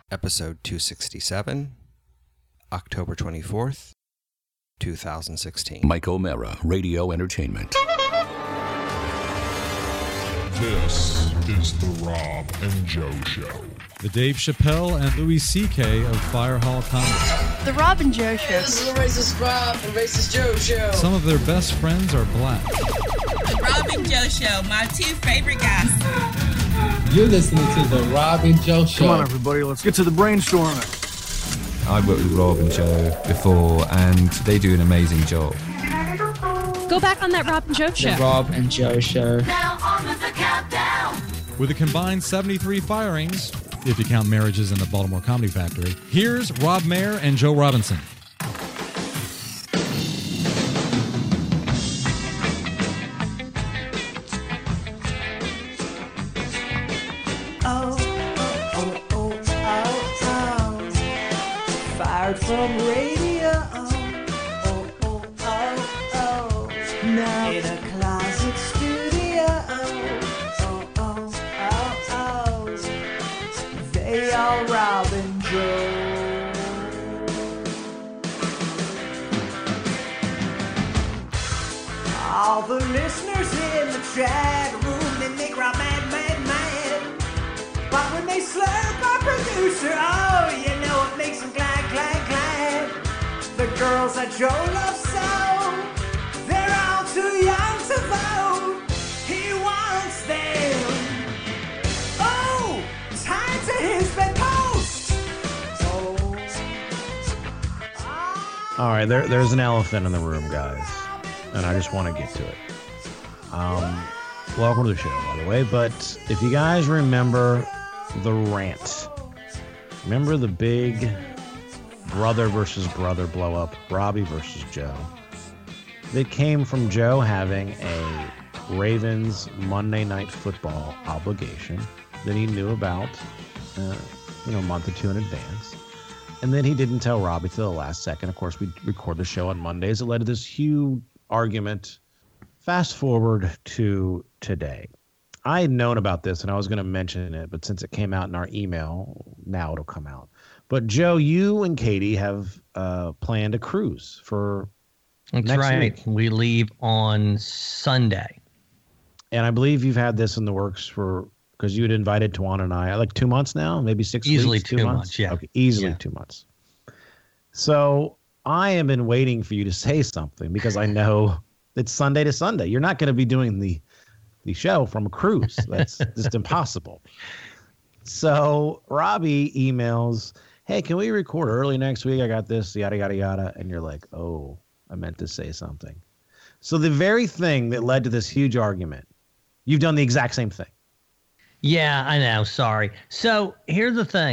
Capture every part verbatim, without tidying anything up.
episode two sixty-seven, October twenty-fourth, twenty sixteen. Mike O'Mara, Radio Entertainment. This is the Rob and Joe Show. The Dave Chappelle and Louis C K of Fire Hall Comedy. The Rob and Joe Show. This is the Racist Rob and Racist Joe Show. Some of their best friends are black. The Rob and Joe Show, my two favorite guys. You're listening to the Rob and Joe Show. Come on, everybody, let's get to the brainstorming. I've worked with Rob and Joe before, and they do an amazing job. Go back on that Rob and Joe Show. The Rob and Joe Show. Now on with the countdown. With a combined seventy-three firings, if you count marriages in the Baltimore Comedy Factory, here's Rob Mayer and Joe Robinson. Oh, oh, oh, oh, oh. Fired from radio. Oh, oh, oh, oh. Now in a closet studio. Oh, oh, oh, oh. They are Rob and Joe. All the listeners in the chat room, they make Rob mad, mad, mad. But when they slurp our producer, oh, you know it makes them glad, glad, glad. The girls that Joe loves so, they're all too young to vote. He wants them. Oh, time to his bedpost. Oh. All right, there, there's an elephant in the room, guys, and I just want to get to it. Um, welcome to the show, by the way, but if you guys remember the rant, remember the big brother versus brother blow up, Robbie versus Joe? It came from Joe having a Ravens Monday Night Football obligation that he knew about, uh, you know, a month or two in advance. And then he didn't tell Robbie till the last second. Of course, we record the show on Mondays. It led to this huge argument. Fast forward to today. I had known about this and I was going to mention it, but since it came out in our email, now it'll come out. But Joe, you and Katie have uh, planned a cruise for That's next right. week. We leave on Sunday. And I believe you've had this in the works for, because you had invited Tawana and I, like two months now, maybe six Easily weeks, two, two months. months. Yeah. Okay, easily Yeah. two months. So I have been waiting for you to say something because I know it's Sunday to Sunday. You're not going to be doing the the show from a cruise. That's just impossible. So Robbie emails, hey, can we record early next week? I got this, yada, yada, yada. And you're like, oh, I meant to say something. So the very thing that led to this huge argument, you've done the exact same thing. Yeah, I know. Sorry. So here's the thing.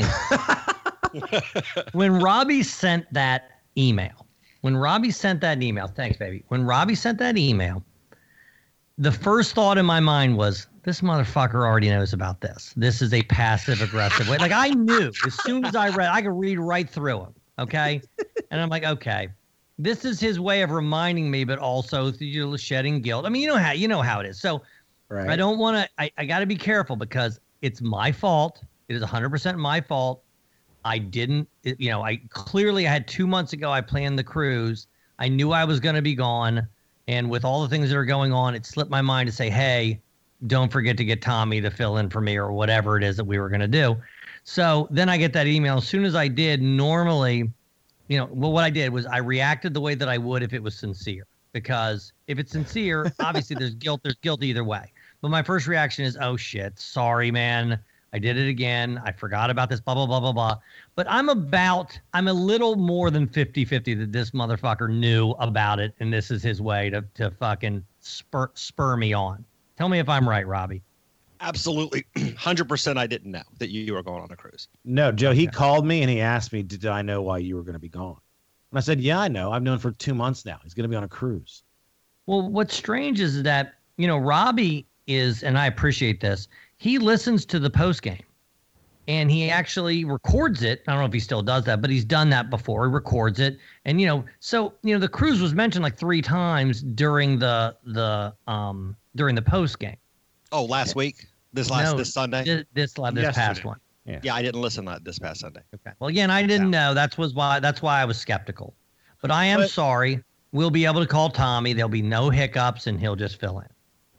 When Robbie sent that email, when Robbie sent that email, thanks, baby. When Robbie sent that email, the first thought in my mind was, this motherfucker already knows about this. This is a passive aggressive way. Like I knew as soon as I read, I could read right through him. Okay. And I'm like, okay, this is his way of reminding me, but also you know, shedding guilt. I mean, you know how, you know how it is. So right. I don't want to, I, I got to be careful because it's my fault. It is one hundred percent my fault. I didn't, it, you know, I clearly I had two months ago, I planned the cruise. I knew I was going to be gone. And with all the things that are going on, it slipped my mind to say, hey, don't forget to get Tommy to fill in for me or whatever it is that we were going to do. So then I get that email. As soon as I did, normally, you know, well, what I did was I reacted the way that I would if it was sincere. Because if it's sincere, obviously there's guilt. There's guilt either way. But my first reaction is, oh, shit. Sorry, man. I did it again. I forgot about this, blah, blah, blah, blah, blah. But I'm about, I'm a little more than fifty-fifty that this motherfucker knew about it, and this is his way to to fucking spur, spur me on. Tell me if I'm right, Robbie. Absolutely. one hundred percent I didn't know that you, you were going on a cruise. No, Joe, he okay. called me and he asked me, did I know why you were going to be gone? And I said, yeah, I know. I've known for two months now. He's going to be on a cruise. Well, what's strange is that, you know, Robbie is, and I appreciate this, he listens to the post game and he actually records it. I don't know if he still does that, but he's done that before. He records it. And, you know, so, you know, the cruise was mentioned like three times during the, the, um, during the post game. Oh, last week? This last, no, this Sunday? This, this, this past one. Yeah. Yeah, I didn't listen to this past Sunday. Okay. Well, again, I didn't know. That's was why. That's why I was skeptical. But I am But- sorry. We'll be able to call Tommy. There'll be no hiccups, and he'll just fill in.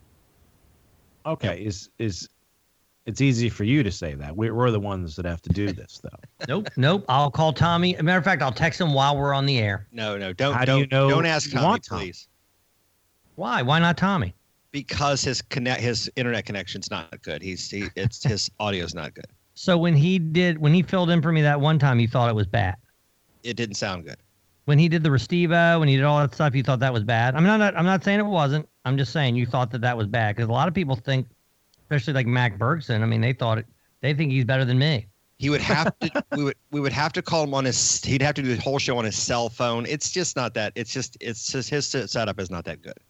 Okay, is is it's easy for you to say that. We're we're the ones that have to do this, though. Nope, nope. I'll call Tommy. As a matter of fact, I'll text him while we're on the air. No, no, don't. How do don't, you know Don't ask you Tommy, want Tom? please. Why? Why not Tommy? Because his connect his internet connection's not good. He's he, it's his audio's not good. So when he did, when he filled in for me that one time, you thought it was bad. It didn't sound good. When he did the Restivo, when he did all that stuff, you thought that was bad. I'm not. I'm not saying it wasn't. I'm just saying you thought that that was bad because a lot of people think, especially like Mac Bergson. I mean, they thought it. They think he's better than me. He would have to. we would. We would have to call him on his. He'd have to do the whole show on his cell phone. It's just not that. It's just. It's just his setup is not that good.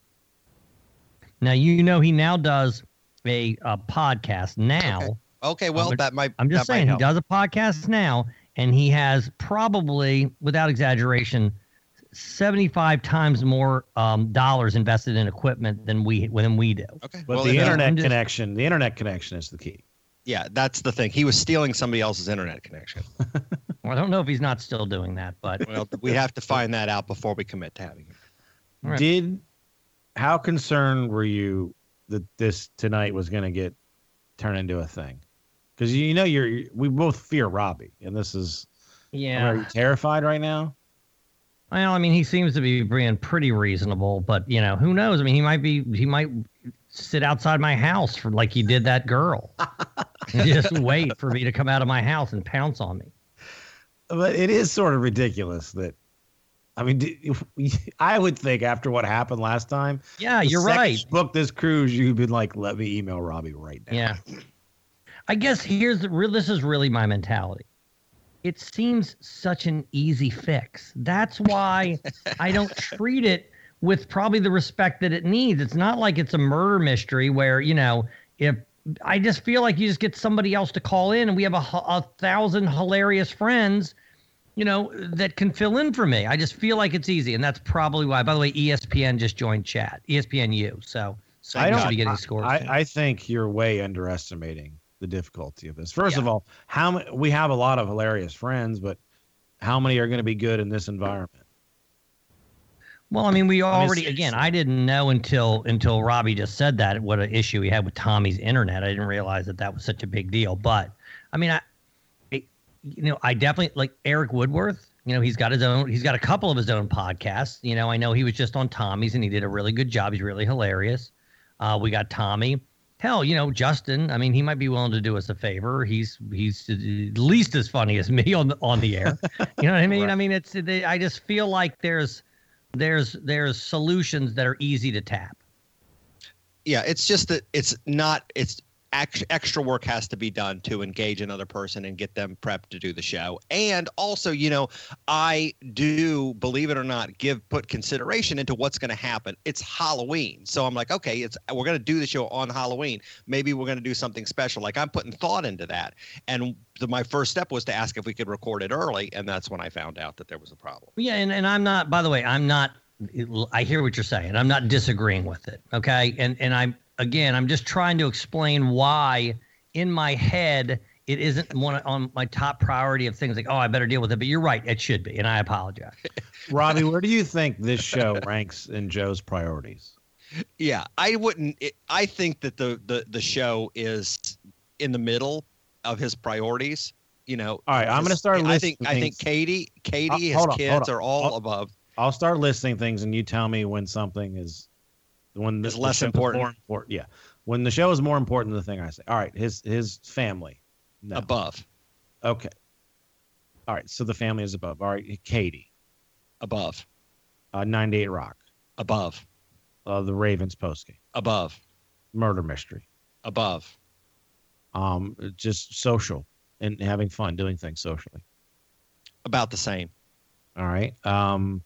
Now you know he now does a, a podcast now. Okay. Okay, well, I'm, that might. I'm just that saying might he does a podcast now, and he has probably, without exaggeration, seventy-five times more um, dollars invested in equipment than we than we do. Okay, But well, the if- internet just- connection, the internet connection is the key. Yeah, that's the thing. He was stealing somebody else's internet connection. Well, I don't know if he's not still doing that, but Well, we have to find that out before we commit to having it. All right. Did how concerned were you that this tonight was going to get turned into a thing? Because you know you're we both fear Robbie, and this is yeah. Are you terrified right now? Well, I mean, he seems to be being pretty reasonable, but you know, who knows? I mean, he might be, he might sit outside my house for like he did that girl, and just wait for me to come out of my house and pounce on me. But it is sort of ridiculous that. I mean, do- I would think after what happened last time. Yeah, the you're second right. you book this cruise, you'd been like, let me email Robbie right now. Yeah. I guess here's the real, this is really my mentality. It seems such an easy fix. That's why I don't treat it with probably the respect that it needs. It's not like it's a murder mystery where, you know, if I just feel like you just get somebody else to call in and we have a, a thousand hilarious friends, you know, that can fill in for me. I just feel like it's easy. And that's probably why, by the way, E S P N just joined chat, E S P N U. So, so I you don't. should be getting I, scores. I, soon. I think you're way underestimating the difficulty of this. First Yeah. of all, how many? We have a lot of hilarious friends, but how many are going to be good in this environment? Well, I mean, we mean, already, seriously. again, I didn't know until until Robbie just said that, what an issue he had with Tommy's internet. I didn't realize that that was such a big deal. But, I mean, I, it, you know, I definitely, like Eric Woodworth, you know, he's got his own, he's got a couple of his own podcasts. You know, I know he was just on Tommy's and he did a really good job. He's really hilarious. Uh, we got Tommy. Hell, you know, Justin, I mean, he might be willing to do us a favor. He's he's at least as funny as me on the, on the air. You know what I mean? Right. I mean, it's, they, I just feel like there's, there's there's solutions that are easy to tap. Yeah, it's just that it's not. It's ex- extra work has to be done to engage another person and get them prepped to do the show. And also, you know, I do, believe it or not, give put consideration into what's going to happen. It's Halloween, so I'm like, okay, it's we're going to do the show on Halloween. Maybe we're going to do something special. Like I'm putting thought into that. And the, my first step was to ask if we could record it early, and that's when I found out that there was a problem. Yeah, and, and I'm not, by the way, I'm not, I hear what you're saying. I'm not disagreeing with it, okay? And and I'm, again, I'm just trying to explain why in my head it isn't one on my top priority of things like, oh, I better deal with it. But you're right, it should be, and I apologize. Robbie, where do you think this show ranks in Joe's priorities? Yeah, I wouldn't. It, I think that the, the the show is in the middle of his priorities. You know. All right, I'm his- gonna start I think listing I think things. Katie, Katie, Uh, his hold on, kids hold on. are all I'll- above. I'll start listing things, and you tell me when something is when the, Is less the show is important. More important. Yeah, when the show is more important than the thing I say. All right, his his family. No. Above. Okay. All right, so the family is above. All right, Katie. Above. Uh, ninety-eight Rock. Above. Uh, the Ravens postgame. Above. Murder mystery. Above. Um, just social and having fun doing things socially. About the same. All right. Um,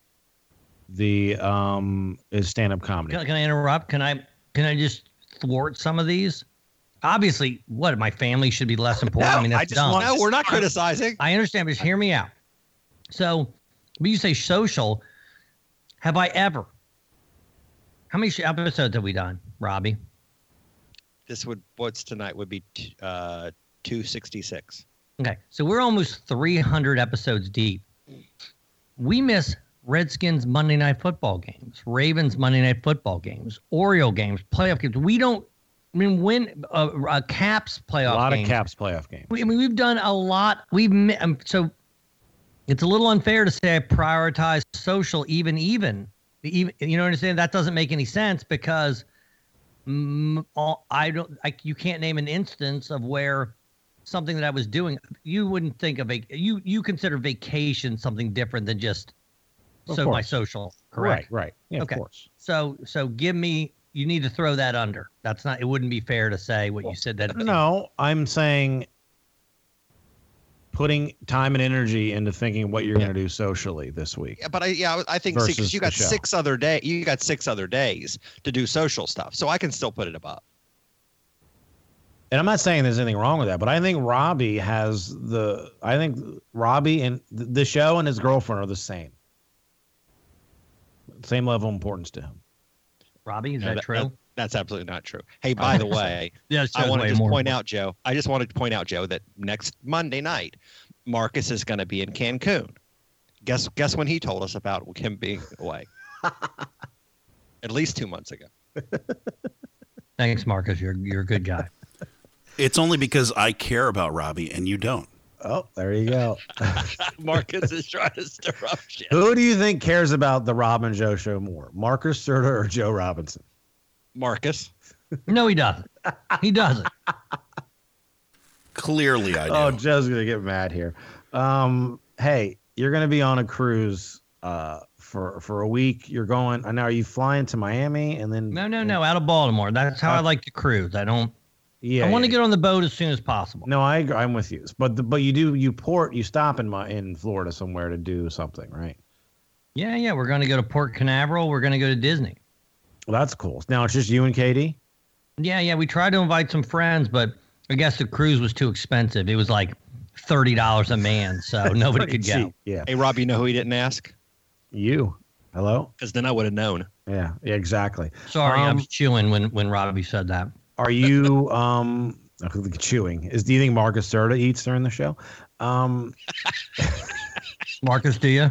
the um is stand-up comedy. Can, can I interrupt? Can I can I just thwart some of these? Obviously, what, my family should be less important? No, I mean, that's I just dumb. want- no, we're not criticizing. I understand, but just hear me out. So, when you say social, have I ever? How many sh- episodes have we done, Robbie? This would what's tonight would be t- uh, two sixty-six. Okay, so we're almost three hundred episodes deep. We miss Redskins Monday Night Football games, Ravens Monday Night Football games, Oriole games, playoff games. We don't, I mean, win uh, uh, Caps playoff games. A lot games. of Caps playoff games. We, I mean, we've done a lot. We've um, so it's a little unfair to say I prioritize social even, even, even. You know what I'm saying? That doesn't make any sense because mm, all, I don't, I, you can't name an instance of where something that I was doing, you wouldn't think of a, you, you consider vacation something different than just Of so course. my social, correct? Right, right. Yeah, okay. of course. So, so give me, you need to throw that under. That's not, it wouldn't be fair to say what you said that. No, I'm saying putting time and energy into thinking what you're going to do socially this week. Yeah, but I yeah I think versus because you the got show. six other day you got six other days to do social stuff, so I can still put it above. And I'm not saying there's anything wrong with that, but I think Robbie has the. I think Robbie and th- the show and his girlfriend are the same. Same level of importance to him. Robbie, is No, that, that- true? that- that's absolutely not true. Hey, by the way, Yeah, it I shows want to way just more point important. out, Joe. I just wanted to point out, Joe, that next Monday night, Marcus is going to be in Cancun. Guess guess when he told us about him being away? At least two months ago. Thanks, Marcus. You're you're a good guy. It's only because I care about Robbie and you don't. Oh, there you go. Marcus is trying to stir up shit. Who do you think cares about the Rob and Joe show more, Marcus Serta or Joe Robinson? Marcus. No, he doesn't. He doesn't. Clearly, I do. Oh, Joe's gonna get mad here. Um, hey, you're gonna be on a cruise uh, for for a week. You're going. I know. Are you flying to Miami and then? No, no, no. Out of Baltimore. That's how I like to cruise. I don't. Yeah, I want to yeah. get on the boat as soon as possible. No, I agree. I'm with you. But the, but you do you port you stop in my in Florida somewhere to do something, right? Yeah, yeah. We're going to go to Port Canaveral. We're going to go to Disney. Well, that's cool. Now it's just you and Katie. Yeah, yeah. We tried to invite some friends, but I guess the cruise was too expensive. It was like thirty dollars a man, so nobody Pretty could go. cheap, Yeah. Hey, Rob, you know who he didn't ask? You. Hello. Because then I would have known. Yeah. Yeah. Exactly. Sorry, I Um, was chewing when when Robbie said that. Are you um chewing? Is do you think Marcus Serta eats during the show? Um, Marcus, do you?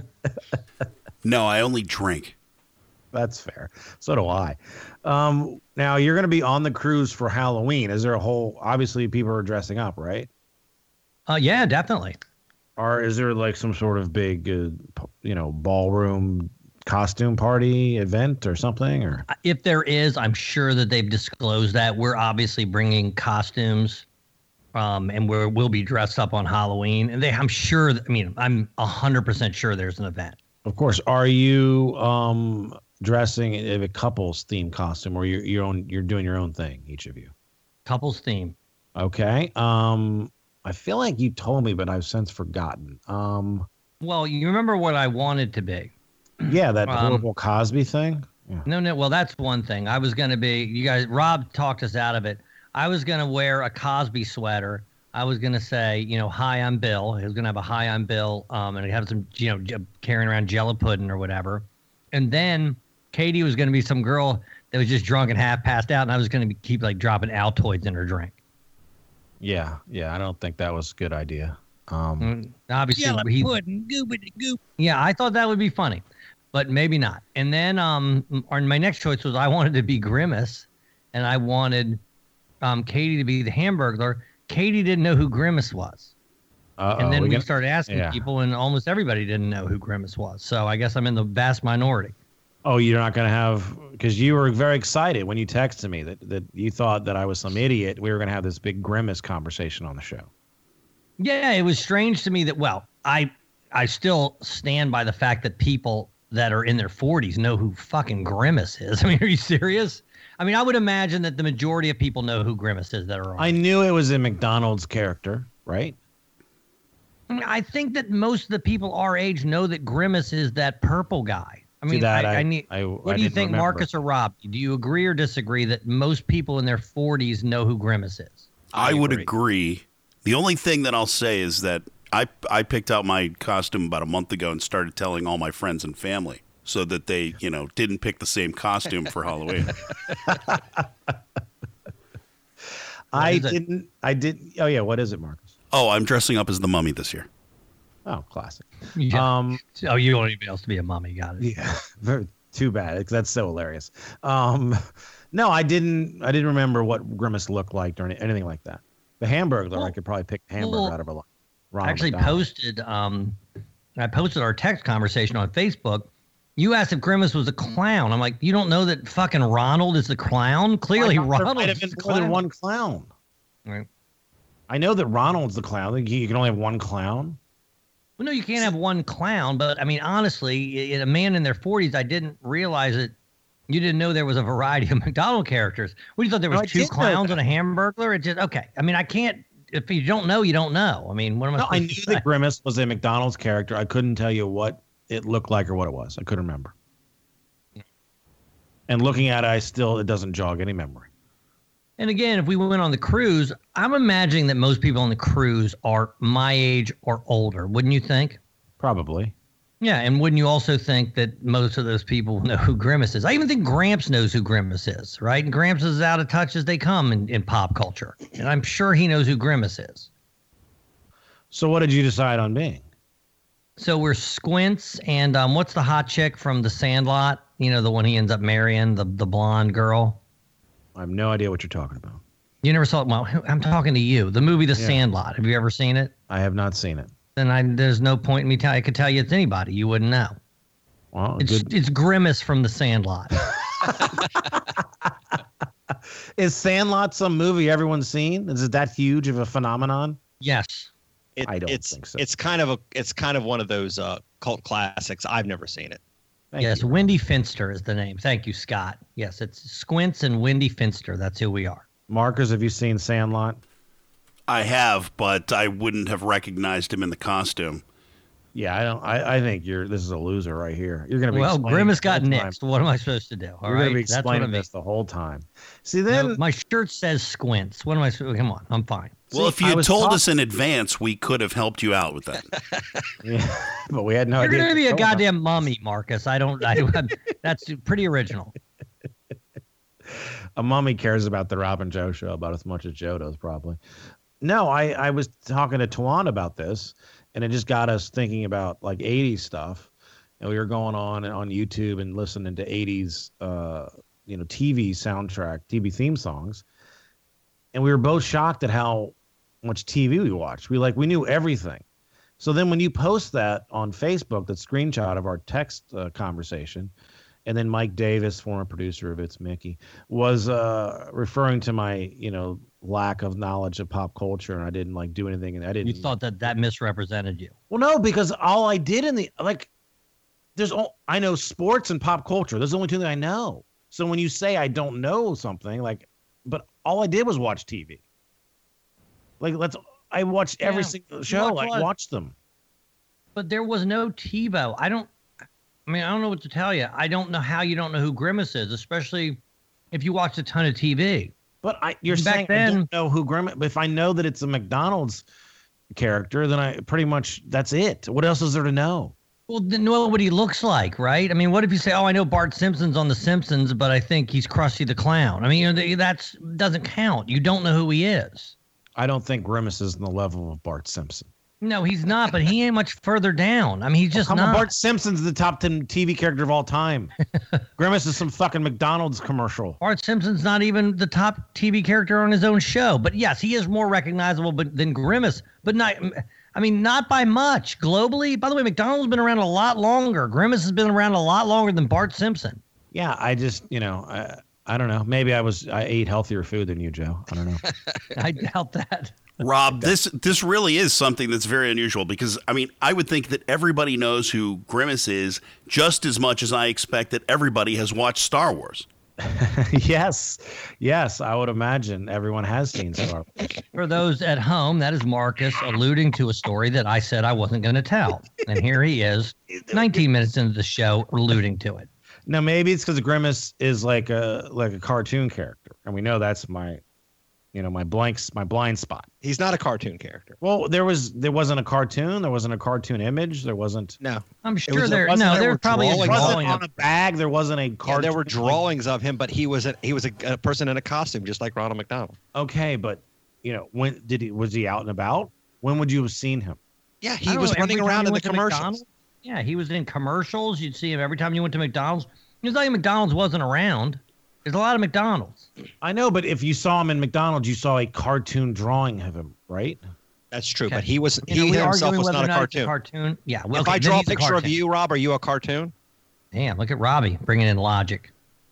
No, I only drink. That's fair. So do I. Um, now you're going to be on the cruise for Halloween. Is there a whole? Obviously, people are dressing up, right? Uh, yeah, definitely. Or is there like some sort of big, uh, p- you know, ballroom costume party event or something? Or If there is, I'm sure that they've disclosed that. We're obviously bringing costumes, um, and we're, we'll be dressed up on Halloween. And they, I'm sure, that, I mean, I'm one hundred percent sure there's an event. of course, are you um dressing in a couples themed costume, or you're your own? You're doing your own thing, each of you. Couples theme. Okay. Um, I feel like you told me, but I've since forgotten. Um, Well, you remember what I wanted to be. yeah, that Um, horrible Cosby thing. Yeah. No, no. Well, that's one thing. I was going to be, you guys, Rob talked us out of it. I was going to wear a Cosby sweater. I was going to say, you know, hi, I'm Bill. He was going to have a hi, I'm Bill. Um, and I'd have some, you know, j- carrying around Jello pudding or whatever. And then Katie was going to be some girl that was just drunk and half passed out. And I was going to keep like dropping Altoids in her drink. Yeah, yeah. I don't think that was a good idea. Um, Mm, Obviously, Jello he, pudding, goobity goop. yeah, I thought that would be funny, but maybe not. And then um, or my next choice was I wanted to be Grimace, and I wanted um, Katie to be the Hamburglar. Katie didn't know who Grimace was. uh-oh, And then we, gonna- started asking yeah. people, and almost everybody didn't know who Grimace was. So I guess I'm in the vast minority. Oh, you're not going to have, because you were very excited when you texted me that, that you thought that I was some idiot. We were going to have this big Grimace conversation on the show. Yeah, it was strange to me that, well, I I still stand by the fact that people that are in their forties know who fucking Grimace is. I mean, are you serious? I mean, I would imagine that the majority of people know who Grimace is that are on. I knew it was a McDonald's character, right? I mean, I think that most of the people our age know that Grimace is that purple guy. I See, mean, that I, I- I need. I- what I do you didn't think, remember. Marcus or Rob? Do you agree or disagree that most people in their forties know who Grimace is? I, would agree. The only thing that I'll say is that I I picked out my costume about a month ago and started telling all my friends and family so that they, you know, didn't pick the same costume for Halloween. I didn't. I didn't. Oh yeah, what is it, Marcus? Oh, I'm dressing up as the Mummy this year. Oh, classic. Yeah. Um, oh, you want anybody else to be a mummy? Got it. Yeah, very, too bad because that's so hilarious. Um, no, I didn't. I didn't remember what Grimace looked like or any, anything like that. The Hamburglar, well, I could probably pick Hamburger well, out of a lot. I actually McDonald. posted. Um, I posted our text conversation on Facebook. You asked if Grimace was a clown. I'm like, you don't know that fucking Ronald is the clown? Clearly, Ronald might have been more than one clown. Right. I know that Ronald's the clown. You can only have one clown. Well, no, you can't have one clown. But I mean, honestly, a man in their forties, I didn't realize it. You didn't know there was a variety of McDonald characters. What, you thought there was no, two clowns and a Hamburglar? It just okay. I mean, I can't. If you don't know, you don't know. I mean, what am I? No, I knew that Grimace was a McDonald's character. I couldn't tell you what it looked like or what it was. I couldn't remember. And looking at it, I still it doesn't jog any memory. And again, if we went on the cruise, I'm imagining that most people on the cruise are my age or older. Wouldn't you think? Probably. Yeah, and wouldn't you also think that most of those people know who Grimace is? I even think Gramps knows who Grimace is, right? And Gramps is as out of touch as they come in, in pop culture. And I'm sure he knows who Grimace is. So what did you decide on being? So we're Squints, and um, what's the hot chick from The Sandlot? You know, the one he ends up marrying, the, the blonde girl? I have no idea what you're talking about. You never saw it? Well, I'm talking to you. The movie The yeah. Sandlot. Have you ever seen it? I have not seen it. Then I, there's no point in me telling. I could tell you it's anybody. You wouldn't know. Well, it's, good. it's Grimace from The Sandlot. Is Sandlot some movie everyone's seen? Is it that huge of a phenomenon? Yes. It, I don't it's, think so. It's kind of a. It's kind of one of those uh, cult classics. I've never seen it. Thank yes, you. Wendy Finster is the name. Thank you, Scott. Yes, it's Squints and Wendy Finster. That's who we are. Marcus, have you seen Sandlot? I have, but I wouldn't have recognized him in the costume. Yeah, I don't. I, I think you're. This is a loser right here. You're gonna be. Well, Grimace got nixed. What am I supposed to do? All you're right? gonna be explaining this the whole time. See, then no, my shirt says Squints. What am I? Come on, I'm fine. Well, See, if you had told talk- us in advance, we could have helped you out with that. Yeah, but we had no You're idea. You're gonna be a goddamn mummy, Marcus. I don't. I, that's pretty original. A mummy cares about the Rob and Joe show about as much as Joe does, probably. No, I, I was talking to Tawan about this, and it just got us thinking about like eighties stuff. And we were going on on YouTube and listening to eighties, uh, you know, T V soundtrack, T V theme songs. And we were both shocked at how much T V we watched. We like we knew everything. So then when you post that on Facebook, that screenshot of our text uh, conversation, and then Mike Davis, former producer of It's Mickey, was uh, referring to my, you know, lack of knowledge of pop culture, and I didn't like do anything, and I didn't. You thought that that misrepresented you. Well, no, because all I did in the like, there's all I know sports and pop culture. Those are the only two that I know. So when you say I don't know something, like, but all I did was watch T V. Like, let's. I watched every Yeah, single show. watch I what? watched them. But there was no TiVo. I don't. I mean, I don't know what to tell you. I don't know how you don't know who Grimace is, especially if you watched a ton of T V. But I, you're Back saying then, I don't know who Grimace. But if I know that it's a McDonald's character, then I pretty much that's it. What else is there to know? Well, then know what he looks like, right? I mean, what if you say, "Oh, I know Bart Simpson's on The Simpsons, but I think he's Krusty the Clown." I mean, you know, that's doesn't count. You don't know who he is. I don't think Grimace is in the level of Bart Simpson. No, he's not, but he ain't much further down. I mean, he's just well, come not. on, Bart Simpson's the top ten T V character of all time. Grimace is some fucking McDonald's commercial. Bart Simpson's not even the top T V character on his own show. But yes, he is more recognizable but, than Grimace. But not, I mean, not by much. Globally, by the way, McDonald's has been around a lot longer. Grimace has been around a lot longer than Bart Simpson. Yeah, I just, you know, I, I don't know. Maybe I was I ate healthier food than you, Joe. I don't know. I doubt that. Rob, this this really is something that's very unusual because, I mean, I would think that everybody knows who Grimace is just as much as I expect that everybody has watched Star Wars. yes. Yes, I would imagine everyone has seen Star Wars. For those at home, that is Marcus alluding to a story that I said I wasn't going to tell. And here he is, nineteen minutes into the show, alluding to it. Now, maybe it's because Grimace is like a like a cartoon character. And we know that's my... you know, my blanks, my blind spot. He's not a cartoon character. Well, there was there wasn't a cartoon. There wasn't a cartoon image. There wasn't. No, I'm sure was- there. wasn't- No, there there were was probably a drawings wasn't drawing on of. a bag. There wasn't a Yeah, cartoon. there were drawings of him, but he was a he was a, a person in a costume, just like Ronald McDonald. Okay, but you know, when did he was he out and about? When would you have seen him? Yeah, I he don't was know, running every time around you in the went to commercials. McDonald's- Yeah, he was in commercials. You'd see him every time you went to McDonald's. It was like McDonald's wasn't around. There's a lot of McDonald's. I know, but if you saw him in McDonald's, you saw a cartoon drawing of him, right? That's true, Okay. but he was You know, he we're himself arguing was whether not or a not it's cartoon. cartoon. Yeah, well, If okay, I then draw a he's picture of cartoon. you, Rob, are you a cartoon? Damn, look at Robbie bringing in logic.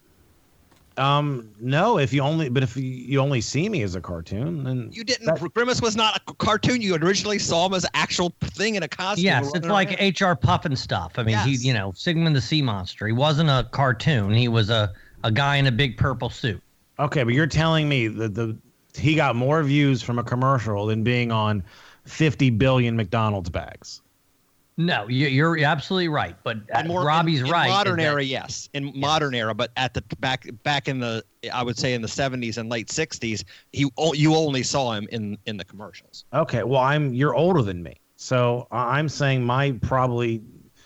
Um, no. If you only, but if you, you only see me as a cartoon, then You didn't. that- Grimace was not a cartoon. You originally saw him as an actual thing in a costume. Yes, it's running like around. H R Puffin stuff. I mean, Yes. he, you know, Sigmund the Sea Monster. He wasn't a cartoon. He was a, a guy in a big purple suit. Okay, but you're telling me that the he got more views from a commercial than being on fifty billion McDonald's bags. No, you, you're absolutely right. But uh, And more- Robbie's in, in right. modern is that- era, yes. In modern era, but at the back back in the, I would say in the seventies and late sixties, he o- you only saw him in in the commercials. Okay, well, I'm you're older than me, so I- I'm saying my probably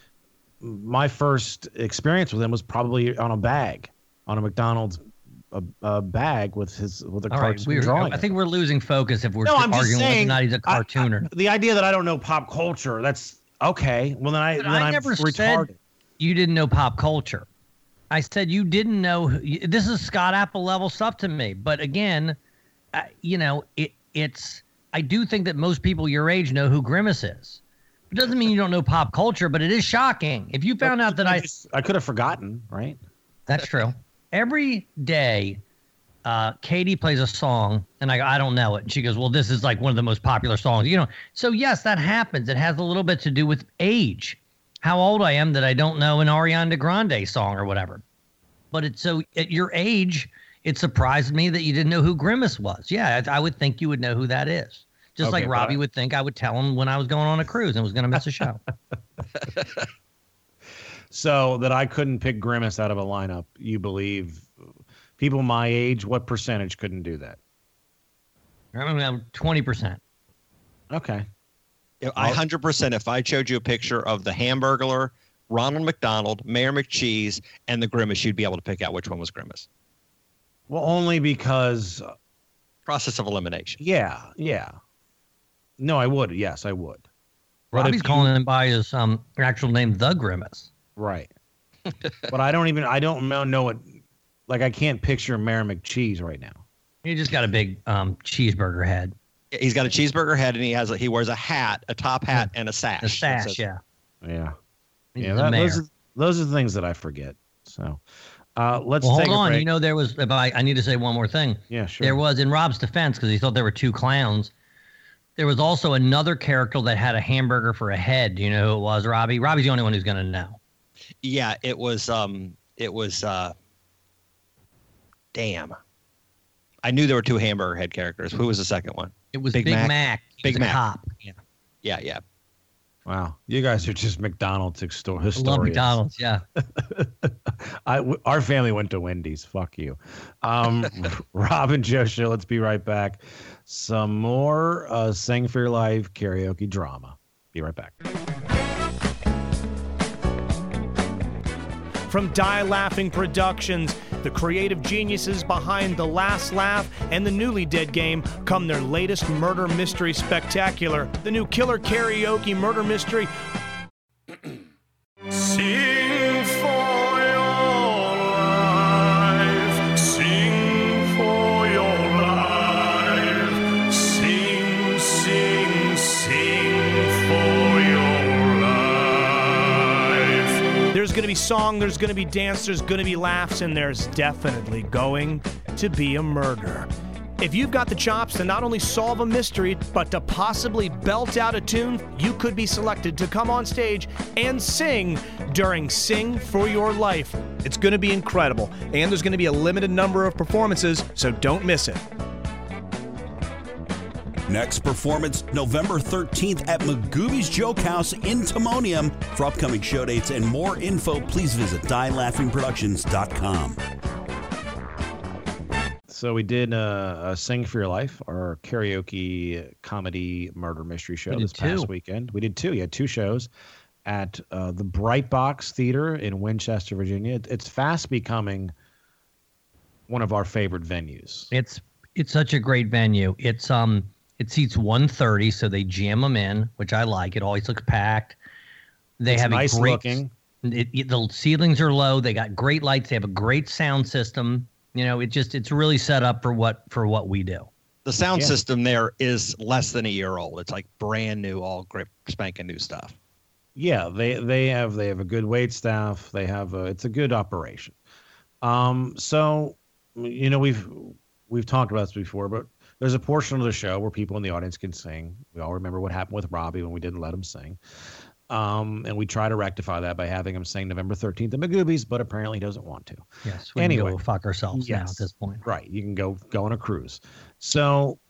my first experience with him was probably on a bag, on a McDonald's a, a bag with his with a All right, cartoon we're, drawing. I think we're losing focus if we're No, I'm just arguing whether or saying, not he's a I- cartoon or I- not. the idea that I don't know pop culture, that's okay. Well, then I But then I I'm never retarded. said you didn't know pop culture. I said you didn't know. who- This is Scott Apple level stuff to me. But again, uh, you know, it it's. I do think that most people your age know who Grimace is. It doesn't mean you don't know pop culture, but it is shocking if you found out that I. just, I could have forgotten, right? That's true. Every day, uh, Katie plays a song, and I go, I don't know it. And she goes, well, this is like one of the most popular songs. You know, so yes, that happens. It has a little bit to do with age, how old I am that I don't know an Ariana Grande song or whatever. But it's so at your age, it surprised me that you didn't know who Grimace was. Yeah, I, I would think you would know who that is. Just Okay, like but Robbie I- would think I would tell him when I was going on a cruise and was going to miss a show. So that I couldn't pick Grimace out of a lineup. You believe people my age? What percentage couldn't do that? I don't know, twenty percent. Okay. I one hundred percent. If I showed you a picture of the Hamburglar, Ronald McDonald, Mayor McCheese, and the Grimace, you'd be able to pick out which one was Grimace. Well, only because. Process of elimination. Yeah, yeah. No, I would. Yes, I would. But Robbie's if you- calling him by his um actual name, The Grimace. Right. But I don't even. I don't know, know what. Like I can't picture Mayor McCheese right now. He just got a big um cheeseburger head. He's got a cheeseburger head, and he has a, he wears a hat, a top hat, and a sash. A that sash, says- yeah. Yeah. He's Yeah. the That, mayor. those, are, those are the things that I forget. So, uh, let's Well, take hold a on. break. You know, there was. If I, I need to say one more thing. Yeah, sure. There was in Rob's defense because he thought there were two clowns. There was also another character that had a hamburger for a head. Do you know who it was, Robbie? Robbie's the only one who's going to know. Yeah, it was. Um, it was. Uh, damn. I knew there were two hamburger head characters. Who was the second one? It was Big, Mac. He Big was a Mac. cop. Yeah. Yeah, yeah. Wow, you guys are just McDonald's extor- I historians. love McDonald's. Yeah. I, w- our family went to Wendy's. Fuck you. Um, Rob and Joe show. Let's be right back. Some more uh, Sing for Your Life karaoke drama. Be right back. From Die Laughing Productions, the creative geniuses behind The Last Laugh and The Newly Dead Game, come their latest murder mystery spectacular, the new killer karaoke murder mystery. Sing for your life, sing for your life, sing, sing, sing for your life. There's going to be song, there's going to be dance, there's going to be laughs, and there's definitely going to be a murder. If you've got the chops to not only solve a mystery, but to possibly belt out a tune, you could be selected to come on stage and sing during Sing for Your Life. It's going to be incredible, and there's going to be a limited number of performances, so don't miss it. Next performance, November thirteenth at Magooby's Joke House in Timonium. For upcoming show dates and more info, please visit die laughing productions dot com. So we did uh, a Sing for Your Life, our karaoke comedy murder mystery show We did this past two. weekend. We did two. You had two shows at uh, the Bright Box Theater in Winchester, Virginia. It- It's fast becoming one of our favorite venues. It's it's such a great venue. It's um it seats one thirty, so they jam them in, which I like. It always looks packed. They It's have nice a great, looking. It, it- the ceilings are low. They got great lights. They have a great sound system. You know, it just it's really set up for what for what we do. The sound Yeah. system there is less than a year old. It's like brand new, all grip spanking new stuff. Yeah, they they have they have a good wait staff. They have a, it's a good operation. Um, so you know we've we've talked about this before, but there's a portion of the show where people in the audience can sing. We all remember what happened with Robbie when we didn't let him sing. Um, and we try to rectify that by having him sing November thirteenth at Magoobies, but apparently he doesn't want to. Yes, we Anyway. can go fuck ourselves now Yes. at this point. Right. You can go go on a cruise. So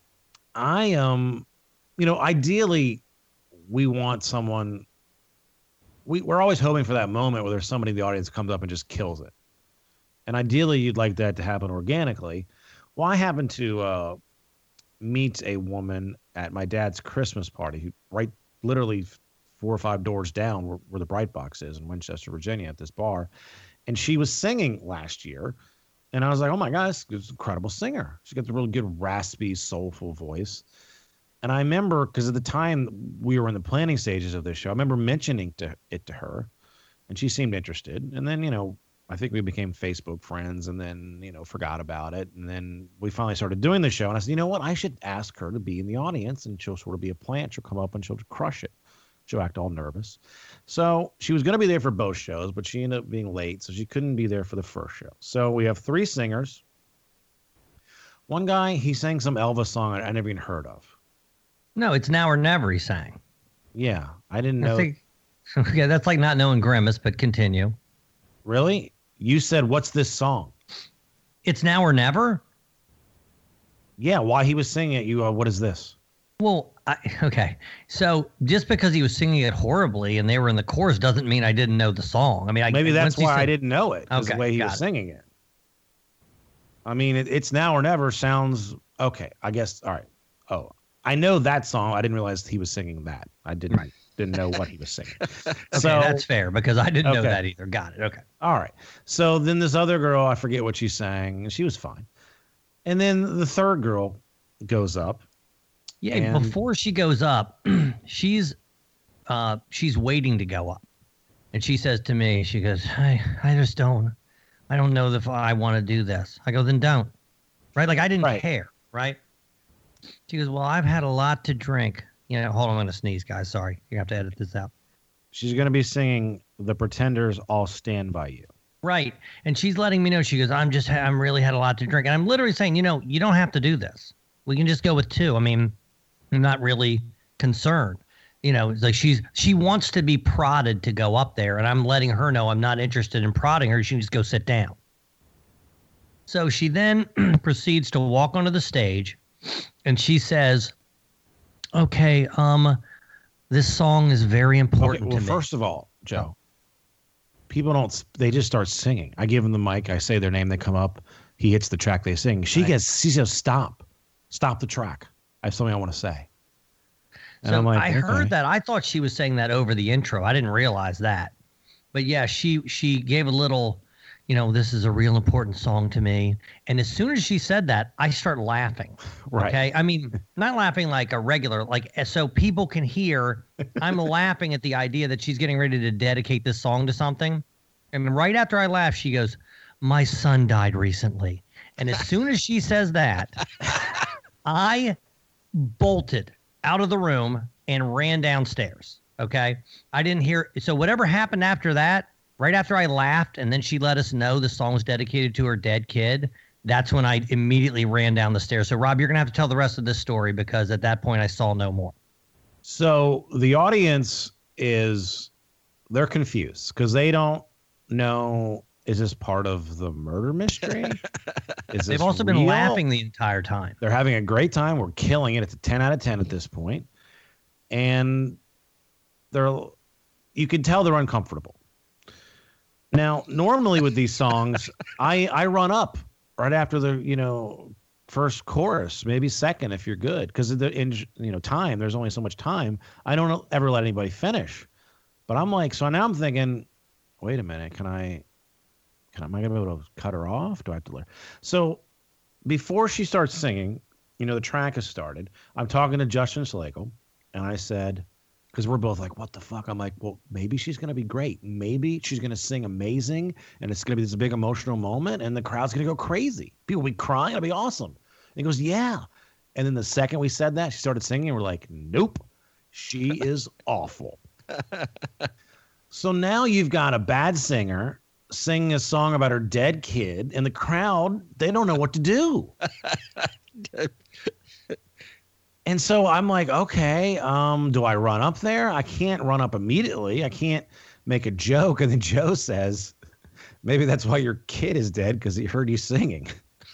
I um you know, ideally we want someone we, we're always hoping for that moment where there's somebody in the audience comes up and just kills it. And ideally you'd like that to happen organically. Well, I happened to uh meet a woman at my dad's Christmas party who right literally four or five doors down where, where the Bright Box is in Winchester, Virginia, at this bar. And she was singing last year. And I was like, oh my God, this is an incredible singer. She got the really good, raspy, soulful voice. And I remember, because at the time we were in the planning stages of this show, I remember mentioning to, it to her, and she seemed interested. And then, you know, I think we became Facebook friends and then, you know, forgot about it. And then we finally started doing the show. And I said, you know what? I should ask her to be in the audience, and she'll sort of be a plant. She'll come up and she'll crush it. She'll act all nervous. So she was going to be there for both shows, but she ended up being late, so she couldn't be there for the first show. So we have three singers. One guy, he sang some Elvis song I, I never even heard of. No, it's Now or Never, he sang. Yeah, I didn't I know. think, okay, that's like not knowing Grimace, but continue. Really? You said, what's this song? It's Now or Never? Yeah, while he was singing it, you, uh, what is this? Well, I, okay. So just because he was singing it horribly and they were in the chorus doesn't mean I didn't know the song. I mean, I, Maybe that's once he why I said- didn't know it, is Okay, the way he got was it. singing it. I mean, it, it's Now or Never sounds okay. I guess. All right. Oh, I know that song. I didn't realize he was singing that. I didn't Right. didn't know what he was singing. Okay, so that's fair because I didn't know Okay. that either. Got it. Okay. all right. So then this other girl, I forget what she sang, and she was fine. And then the third girl goes up. Yeah, And- before she goes up, she's uh she's waiting to go up. And she says to me, she goes, I, I just don't I don't know if I want to do this. I go, then don't. Right? Like I didn't Right. care, right? She goes, well, I've had a lot to drink. You know, hold on, I'm gonna sneeze, guys. Sorry. You have to edit this out. She's going to be singing "The Pretenders All Stand By You." Right. And she's letting me know, she goes, I'm just I'm really had a lot to drink. And I'm literally saying, you know, you don't have to do this. We can just go with two. I mean, I'm not really concerned. You know, it's like she's she wants to be prodded to go up there, and I'm letting her know I'm not interested in prodding her. She needs to go sit down. So she then proceeds to walk onto the stage, and she says, "Okay, um, this song is very important Okay, well, to me." first of all, Joe, people don't, they just start singing. I give them the mic, I say their name, they come up, he hits the track, they sing. She Right. gets, she says, stop, stop the track. I have something I want to say. And So I'm like, I okay. heard that. I thought she was saying that over the intro. I didn't realize that. But yeah, she she gave a little, you know, this is a real important song to me. And as soon as she said that, I start laughing. Right. Okay. I mean, not laughing like a regular, like so people can hear. I'm laughing at the idea that she's getting ready to dedicate this song to something. And right after I laugh, she goes, "My son died recently." And as soon as she says that, I bolted out of the room and ran downstairs. Okay. I didn't hear. So whatever happened after that, right after I laughed and then she let us know the song was dedicated to her dead kid, that's when I immediately ran down the stairs. So Rob, you're going to have to tell the rest of this story because at that point I saw no more. So the audience is, they're confused because they don't know, is this part of the murder mystery? Is They've this also been real? laughing the entire time. They're having a great time. We're killing it. It's a ten out of ten at this point. And they're, you can tell they're uncomfortable. Now, normally with these songs, I, I run up right after the, you know, first chorus, maybe second if you're good, because the in you know time, there's only so much time. I don't ever let anybody finish, but I'm like, so now I'm thinking, wait a minute, can I, can I, am I gonna be able to cut her off? Do I have to let her? So before she starts singing, you know, the track has started. I'm talking to Justin Slagle, and I said, because we're both like, what the fuck? I'm like, well, maybe she's gonna be great. Maybe she's gonna sing amazing, and it's gonna be this big emotional moment, and the crowd's gonna go crazy. People will be crying. It'll be awesome. And he goes, yeah. And then the second we said that, she started singing, and we're like, nope, she is awful. So now you've got a bad singer singing a song about her dead kid, and the crowd, they don't know what to do. And so I'm like, okay, um, do I run up there? I can't run up immediately. I can't make a joke. And then Joe says, maybe that's why your kid is dead, because he heard you singing.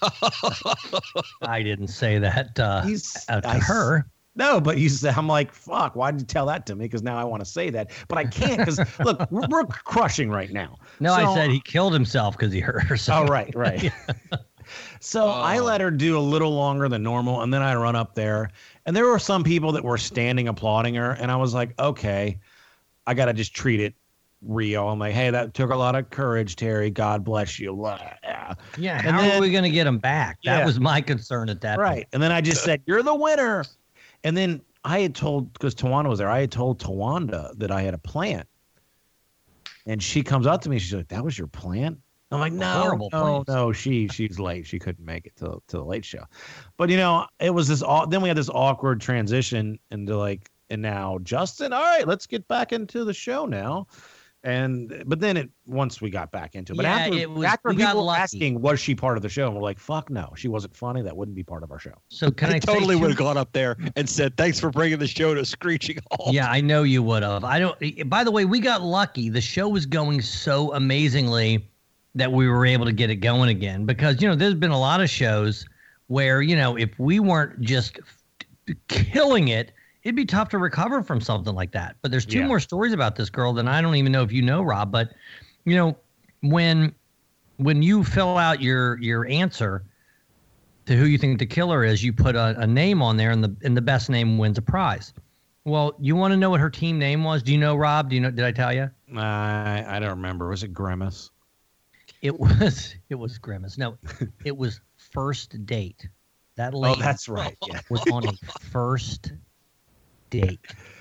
I didn't say that uh, uh, to I, her. No, but you said, I'm like, fuck, why did you tell that to me? Because now I want to say that. But I can't, because, look, we're, we're crushing right now. No, so, I said he killed himself because he hurt her. Oh, right, right. So oh. I let her do a little longer than normal, and then I run up there. And there were some people that were standing applauding her, and I was like, okay, I got to just treat it real. I'm like, hey, that took a lot of courage, Terry. God bless you. Yeah, and how then, are we going to get him back? That yeah. was my concern at that right. point. And then I just said, you're the winner. And then I had told, because Tawanda was there, I had told Tawanda that I had a plant. And she comes up to me, she's like, that was your plant? I'm like, no, Horrible no, place. no. She she's late. She couldn't make it to to the late show. But you know, it was this. Then we had this awkward transition into like, and now Justin. All right, let's get back into the show now. And but then it once we got back into it, but Yeah, after it was- after we got people were lucky. asking, was she part of the show? And we're like, fuck no, she wasn't funny. That wouldn't be part of our show. So can I, I say totally two- would have gone up there and said, thanks for bringing the show to a screeching halt. Yeah, I know you would have. I don't. By the way, we got lucky. The show was going so amazingly that we were able to get it going again, because, you know, there's been a lot of shows where, you know, if we weren't just f- killing it, it'd be tough to recover from something like that. But there's two Yeah. more stories about this girl that I don't even know if you know, Rob, but, you know, when when you fill out your your answer to who you think the killer is, you put a, a name on there, and the and the best name wins a prize. Well, you want to know what her team name was? Do you know, Rob? Do you know? Did I tell you? I I don't remember. Was it Grimace? It was it was Grimace. No, it was First Date. That lady Oh, that's right. Yeah. was on a first date.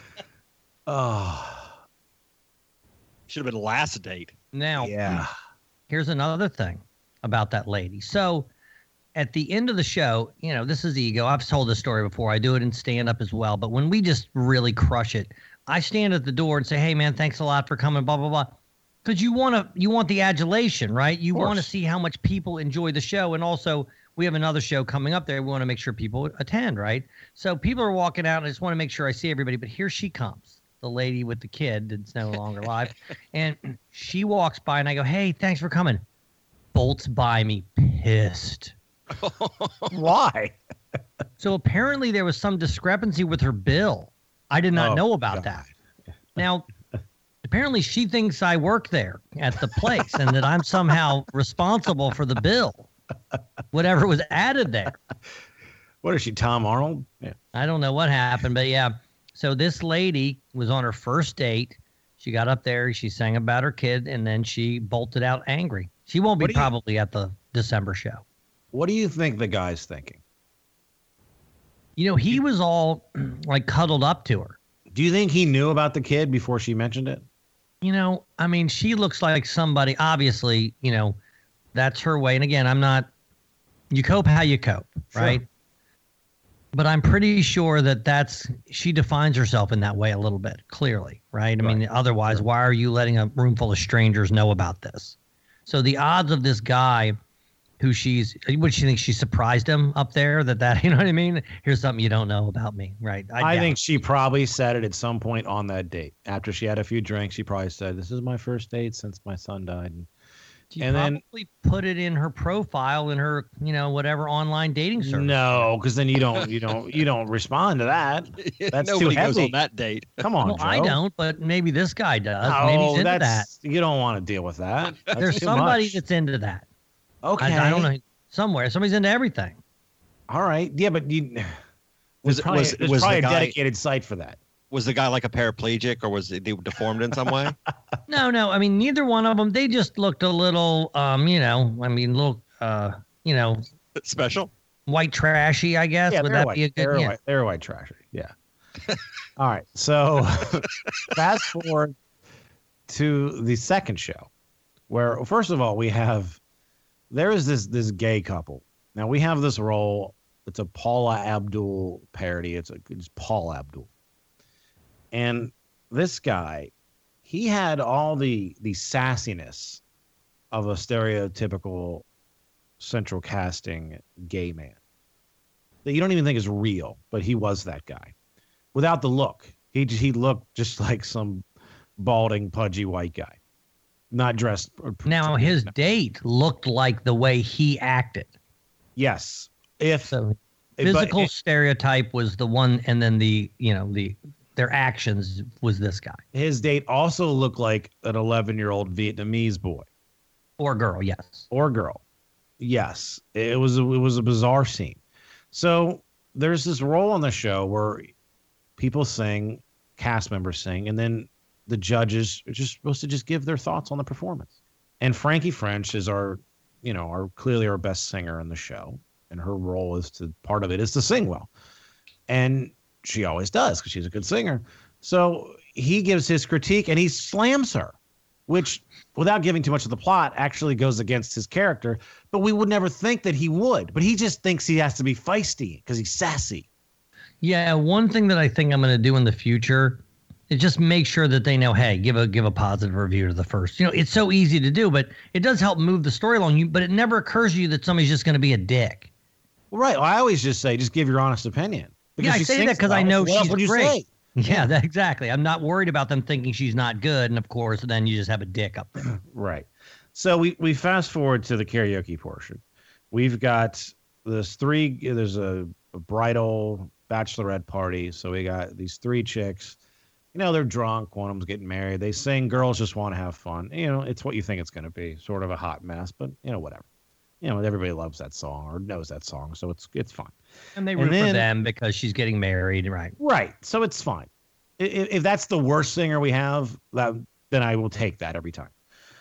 Oh, Should have been last date. Now, yeah. here's another thing about that lady. So at the end of the show, you know, this is ego. I've told this story before. I do it in stand-up as well. But when we just really crush it, I stand at the door and say, hey, man, thanks a lot for coming, blah, blah, blah. Because you want to, you want the adulation, right? You want to see how much people enjoy the show. And also, we have another show coming up there. We want to make sure people attend, right? So people are walking out, and I just want to make sure I see everybody. But here she comes, the lady with the kid that's no longer alive. And she walks by, and I go, hey, thanks for coming. Bolts by me, pissed. Why? So apparently there was some discrepancy with her bill. I did not Oh, know about God. that. Now, apparently she thinks I work there at the place and that I'm somehow responsible for the bill, whatever was added there. What is she, Tom Arnold? Yeah. I don't know what happened, but yeah. So this lady was on her first date. She got up there, she sang about her kid, and then she bolted out angry. She won't be What do you- probably at the December show. What do you think the guy's thinking? You know, he was all like cuddled up to her. Do you think he knew about the kid before she mentioned it? You know, I mean, she looks like somebody, obviously, you know, that's her way. And again, I'm not, you cope how you cope, Sure. right? But I'm pretty sure that that's, she defines herself in that way a little bit, clearly, right? I mean, Right. otherwise, why are you letting a room full of strangers know about this? So the odds of this guy who she's, what she thinks she surprised him up there, that that, you know what I mean? Here's something you don't know about me, right? I, doubt think it. she probably said it at some point on that date. After she had a few drinks, she probably said, this is my first date since my son died. And, She and then, probably put it in her profile in her, you know, whatever online dating service. no, because then you don't, you don't, you don't respond to that. That's too Nobody heavy. goes on that date. Come on, Well, Joe. I don't, but maybe this guy does. No, maybe he's into that. that's, you don't want to deal with that. That's There's too somebody much. that's into that. Okay. I, I don't know. somewhere. Somebody's into everything. All right. Yeah, but you Was was probably, was there's was probably the a guy dedicated site for that. was the guy like a paraplegic or was he deformed in some way? No, no. I mean, neither one of them. They just looked a little, um, you know, I mean, little, uh, you know, special, white trashy, I guess. Yeah, Would they're that white. be a good? They're Yeah. white. They're white trashy. Yeah. All right. So fast forward to the second show, where first of all we have there is this this gay couple. Now we have this role. It's a Paula Abdul parody. It's a it's Paul Abdul, and this guy, he had all the the sassiness of a stereotypical central casting gay man that you don't even think is real, but he was that guy. Without the look, he he looked just like some balding, pudgy white guy, not dressed. Now his date looked like the way he acted. Yes, if so, but physical it- stereotype was the one, and then the you know the their actions was this guy his date also looked like an eleven-year-old Vietnamese boy or girl. Yes, or girl. Yes, it was a, it was a bizarre scene. So there's this role on the show where people sing, cast members sing, and then the judges are just supposed to just give their thoughts on the performance. And Frankie French is our, you know, our clearly our best singer in the show, and her role is to part of it is to sing well, and she always does because she's a good singer. So he gives his critique and he slams her, which, without giving too much of the plot, actually goes against his character. But we would never think that he would. But he just thinks he has to be feisty because he's sassy. Yeah, one thing that I think I'm going to do in the future is just make sure that they know, hey, give a give a positive review to the first. You know, it's so easy to do, but it does help move the story along. You, but it never occurs to you that somebody's just going to be a dick. Well, right. Well, I always just say, just give your honest opinion. Yeah, I she say sings that because I well. know What else she's would you great. say? Yeah, that, exactly. I'm not worried about them thinking she's not good, and of course, then you just have a dick up there. Right. So we, we fast forward to the karaoke portion. We've got this three, there's a, a bridal bachelorette party. So we got these three chicks. You know, they're drunk. One of them's getting married. They sing, girls just want to have fun. You know, it's what you think it's going to be, sort of a hot mess, but, you know, whatever. You know, everybody loves that song or knows that song, so it's it's fine. And they root for them because she's getting married, right? Right. So it's fine. If, if that's the worst singer we have, that, then I will take that every time.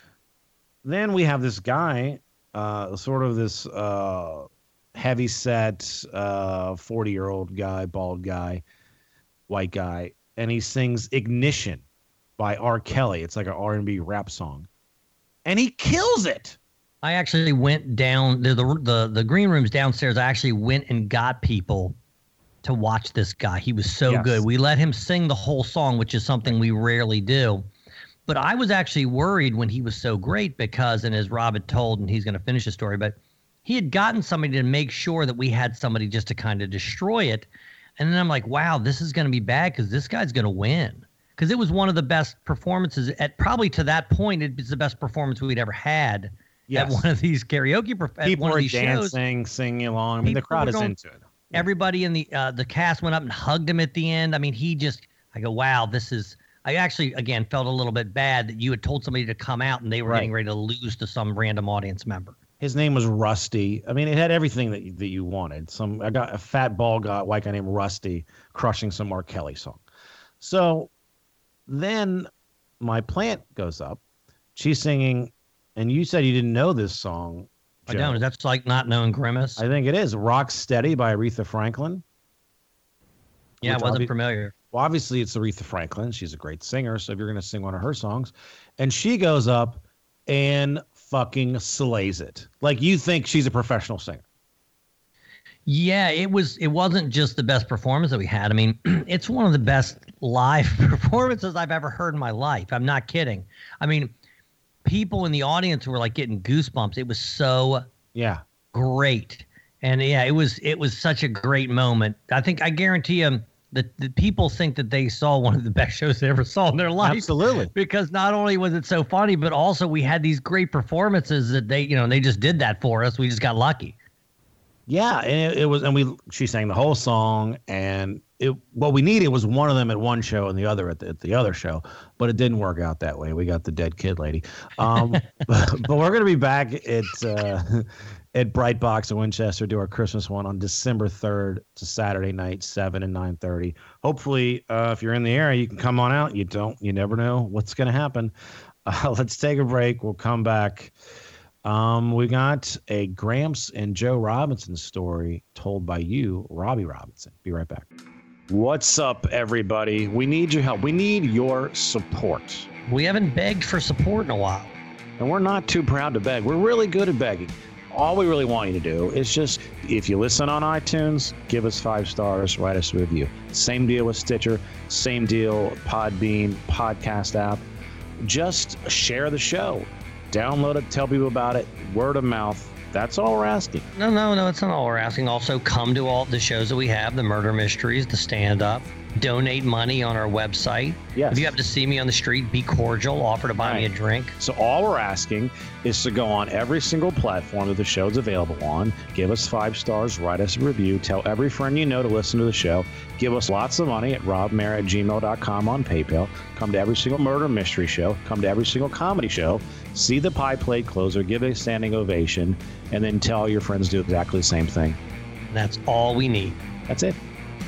Then we have this guy, uh, sort of this uh, heavy set, uh, forty-year-old guy, bald guy, white guy, and he sings Ignition by R. Kelly. It's like an R and B rap song. And he kills it. I actually went down the, the the the green rooms downstairs. I actually went and got people to watch this guy. He was so Yes. good. We let him sing the whole song, which is something we rarely do. But I was actually worried when he was so great because, and as Rob had told, and he's going to finish the story, but he had gotten somebody to make sure that we had somebody just to kind of destroy it. And then I'm like, wow, this is going to be bad because this guy's going to win. Because it was one of the best performances at probably to that point. It was the best performance we'd ever had. Yes. At one of these karaoke, prof- at People one of are these shows. dancing, singing along. I mean, the People crowd were is going- into it. Everybody in the uh, the cast went up and hugged him at the end. I mean, he just, I go, wow, this is, I actually, again, felt a little bit bad that you had told somebody to come out and they were Right. getting ready to lose to some random audience member. His name was Rusty. I mean, it had everything that you, that you wanted. Some I got a fat bald guy, white guy named Rusty, crushing some R. Kelly song. So then my plant goes up. She's singing, and you said you didn't know this song. I Joe. don't. That's like not knowing Grimace. I think it is Rock Steady by Aretha Franklin. yeah, I which wasn't obvi- familiar. Well, obviously it's Aretha Franklin. She's a great singer. So if you're going to sing one of her songs, and she goes up and fucking slays it. Like you think she's a professional singer. Yeah, it was. It wasn't just the best performance that we had. I mean, it's one of the best live performances I've ever heard in my life. I'm not kidding. I mean, people in the audience were like getting goosebumps. It was so Yeah. great, and yeah, it was. It was such a great moment. I think I guarantee you that the people think that they saw one of the best shows they ever saw in their life. Absolutely. Because not only was it so funny, but also we had these great performances that they, you know, they just did that for us. We just got lucky. Yeah, and it, it was, and we she sang the whole song, and it what we needed was one of them at one show and the other at the, at the other show, but it didn't work out that way. We got the dead kid lady, um, but, but we're gonna be back at uh, at Bright Box in Winchester. Do our Christmas one on December third. It's a Saturday night, seven and nine thirty. Hopefully, uh, if you're in the area, you can come on out. You don't, you never know what's going to happen. Uh, let's take a break. We'll come back. Um, we got a Gramps and Joe Robinson story told by you, Robbie Robinson. Be right back. What's up, everybody? We need your help. We need your support. We haven't begged for support in a while. And we're not too proud to beg. We're really good at begging. All we really want you to do is just, if you listen on iTunes, give us five stars, write us a review. Same deal with Stitcher, same deal, Podbean, podcast app. Just share the show. Download it, tell people about it, word of mouth. That's all we're asking. No, no, no, it's not all we're asking. Also, come to all the shows that we have, the Murder Mysteries, the stand-up. Donate money on our website. Yes. If you have to see me on the street, be cordial, offer to buy right. me a drink. So all we're asking is to go on every single platform that the show's available on, give us five stars, write us a review, tell every friend you know to listen to the show, give us lots of money at robmayer at gmail dot com on PayPal, come to every single murder mystery show, come to every single comedy show, see the pie plate closer, give it a standing ovation, and then tell your friends to do exactly the same thing. That's all we need. That's it.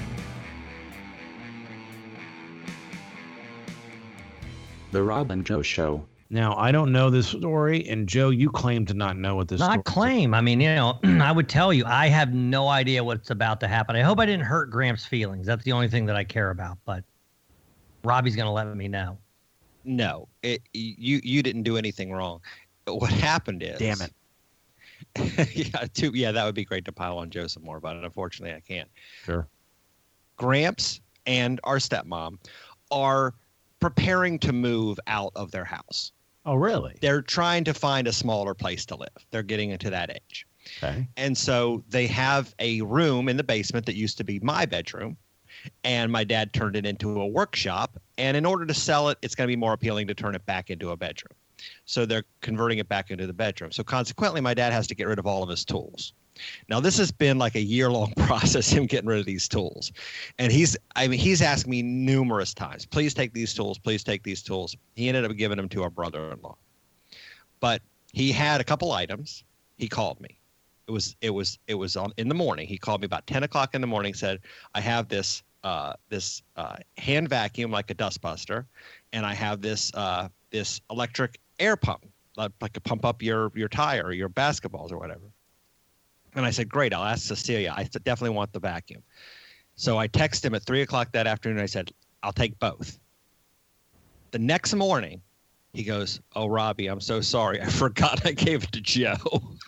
The Rob and Joe Show. Now, I don't know this story, and Joe, you claim to not know what this Not story claim. I mean, you know, I would tell you, I have no idea what's about to happen. I hope I didn't hurt Gramps' feelings. That's the only thing that I care about, but Robbie's going to let me know. No, it, you you didn't do anything wrong. What happened is... Damn it. yeah, too, yeah, that would be great to pile on Joe some more, but unfortunately I can't. Sure. Gramps and our stepmom are preparing to move out of their house. Oh, really? They're trying to find a smaller place to live. They're getting into that age. Okay. And so they have a room in the basement that used to be my bedroom, and my dad turned it into a workshop. And in order to sell it, it's going to be more appealing to turn it back into a bedroom. So they're converting it back into the bedroom. So consequently, my dad has to get rid of all of his tools. Now, this has been like a year-long process, him getting rid of these tools. And he's, I mean, he's asked me numerous times, please take these tools, please take these tools. He ended up giving them to our brother-in-law. But he had a couple items. He called me. It was, it was, it was on in the morning. He called me about ten o'clock in the morning, said, I have this, uh, this uh, hand vacuum like a dustbuster, and I have this, uh, this electric air pump, like, like to pump up your, your tire or your basketballs or whatever. And I said, great, I'll ask Cecilia. I definitely want the vacuum. So I texted him at three o'clock that afternoon. I said, I'll take both. The next morning, he goes, oh, Robbie, I'm so sorry. I forgot I gave it to Joe.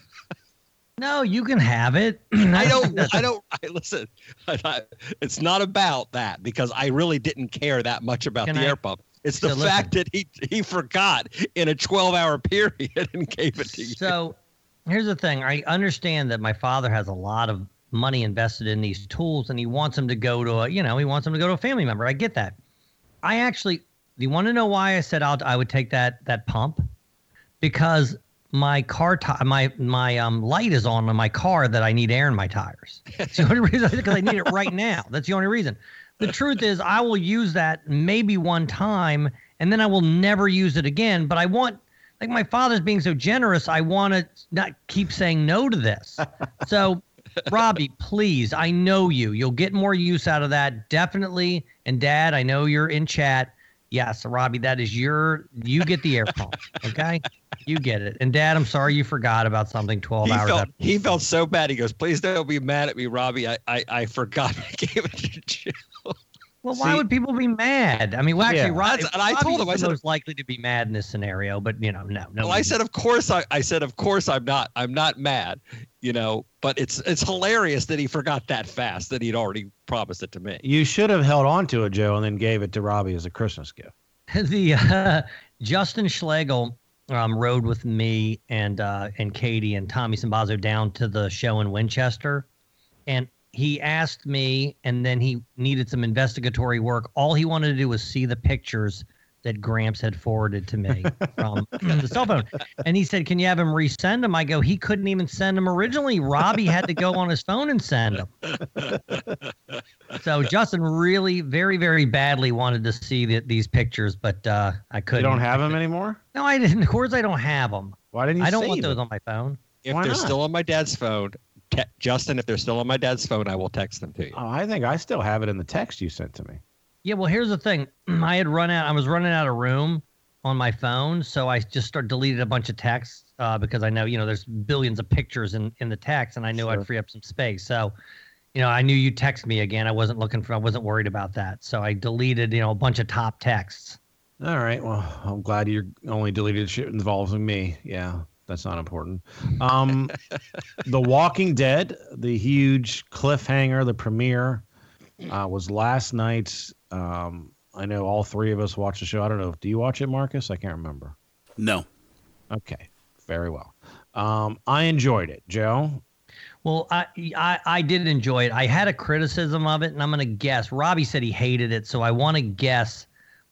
No, you can have it. I don't, I don't, I, listen, I, I, it's not about that because I really didn't care that much about Can the I- air pump. It's the So fact that he, he forgot in a twelve hour period and gave it to you. So here's the thing. I understand that my father has a lot of money invested in these tools and he wants them to go to a, you know, he wants them to go to a family member. I get that. I actually, do you want to know why I said I'll, I would take that, that pump? Because my car, t- my, my um, light is on in my car that I need air in my tires. That's the only reason, because I need it right now. That's the only reason. The truth is I will use that maybe one time and then I will never use it again. But I want, like my father's being so generous, I want to not keep saying no to this. So, Robbie, please, I know you. You'll get more use out of that. Definitely. And Dad, I know you're in chat. Yes, Robbie, that is your, you get the air pump. Okay? You get it. And Dad, I'm sorry you forgot about something twelve he hours felt, after. He felt so bad. He goes, please don't be mad at me, Robbie. I, I, I forgot I gave it to Joe. Well, why would people be mad? I mean, well, actually, Yeah. Robbie, That's- and I told him, I Robbie's the said- most likely to be mad in this scenario, but you know, no, no. Well, I said, of course, I, I said, of course, I'm not, I'm not mad, you know, but it's, it's hilarious that he forgot that fast that he'd already promised it to me. You should have held on to it, Joe, and then gave it to Robbie as a Christmas gift. the uh, Justin Schlegel um, rode with me and uh, and Katie and Tommy Sambazo down to the show in Winchester, and he asked me, and then he needed some investigatory work. All he wanted to do was see the pictures that Gramps had forwarded to me from the cell phone. And he said, can you have him resend them? I go, he couldn't even send them originally. Robbie had to go on his phone and send them. So Justin really very, very badly wanted to see the, these pictures, but uh, I couldn't. You don't have them anymore? No, I didn't. Of course I don't have them. Why didn't you I don't save want those them? on my phone. If Why they're not? still on my dad's phone, te- Justin, if they're still on my dad's phone, I will text them to you. Oh, I think I still have it in the text you sent to me. Yeah, well, here's the thing. I had run out. I was running out of room on my phone, so I just started deleted a bunch of texts uh, because I know, you know, there's billions of pictures in, in the text, and I knew Sure. I'd free up some space. So, you know, I knew you'd text me again. I wasn't looking for. I wasn't worried about that. So I deleted, you know, a bunch of top texts. All right. Well, I'm glad you only deleted shit involving me. Yeah, that's not important. Um, The Walking Dead, the huge cliffhanger, the premiere, uh, was last night. Um, I know all three of us watched the show. I don't know. Do you watch it, Marcus? I can't remember. No. Okay. Very well. Um, I enjoyed it. Joe? Well, I, I I did enjoy it. I had a criticism of it, and I'm going to guess. Robbie said he hated it, so I want to guess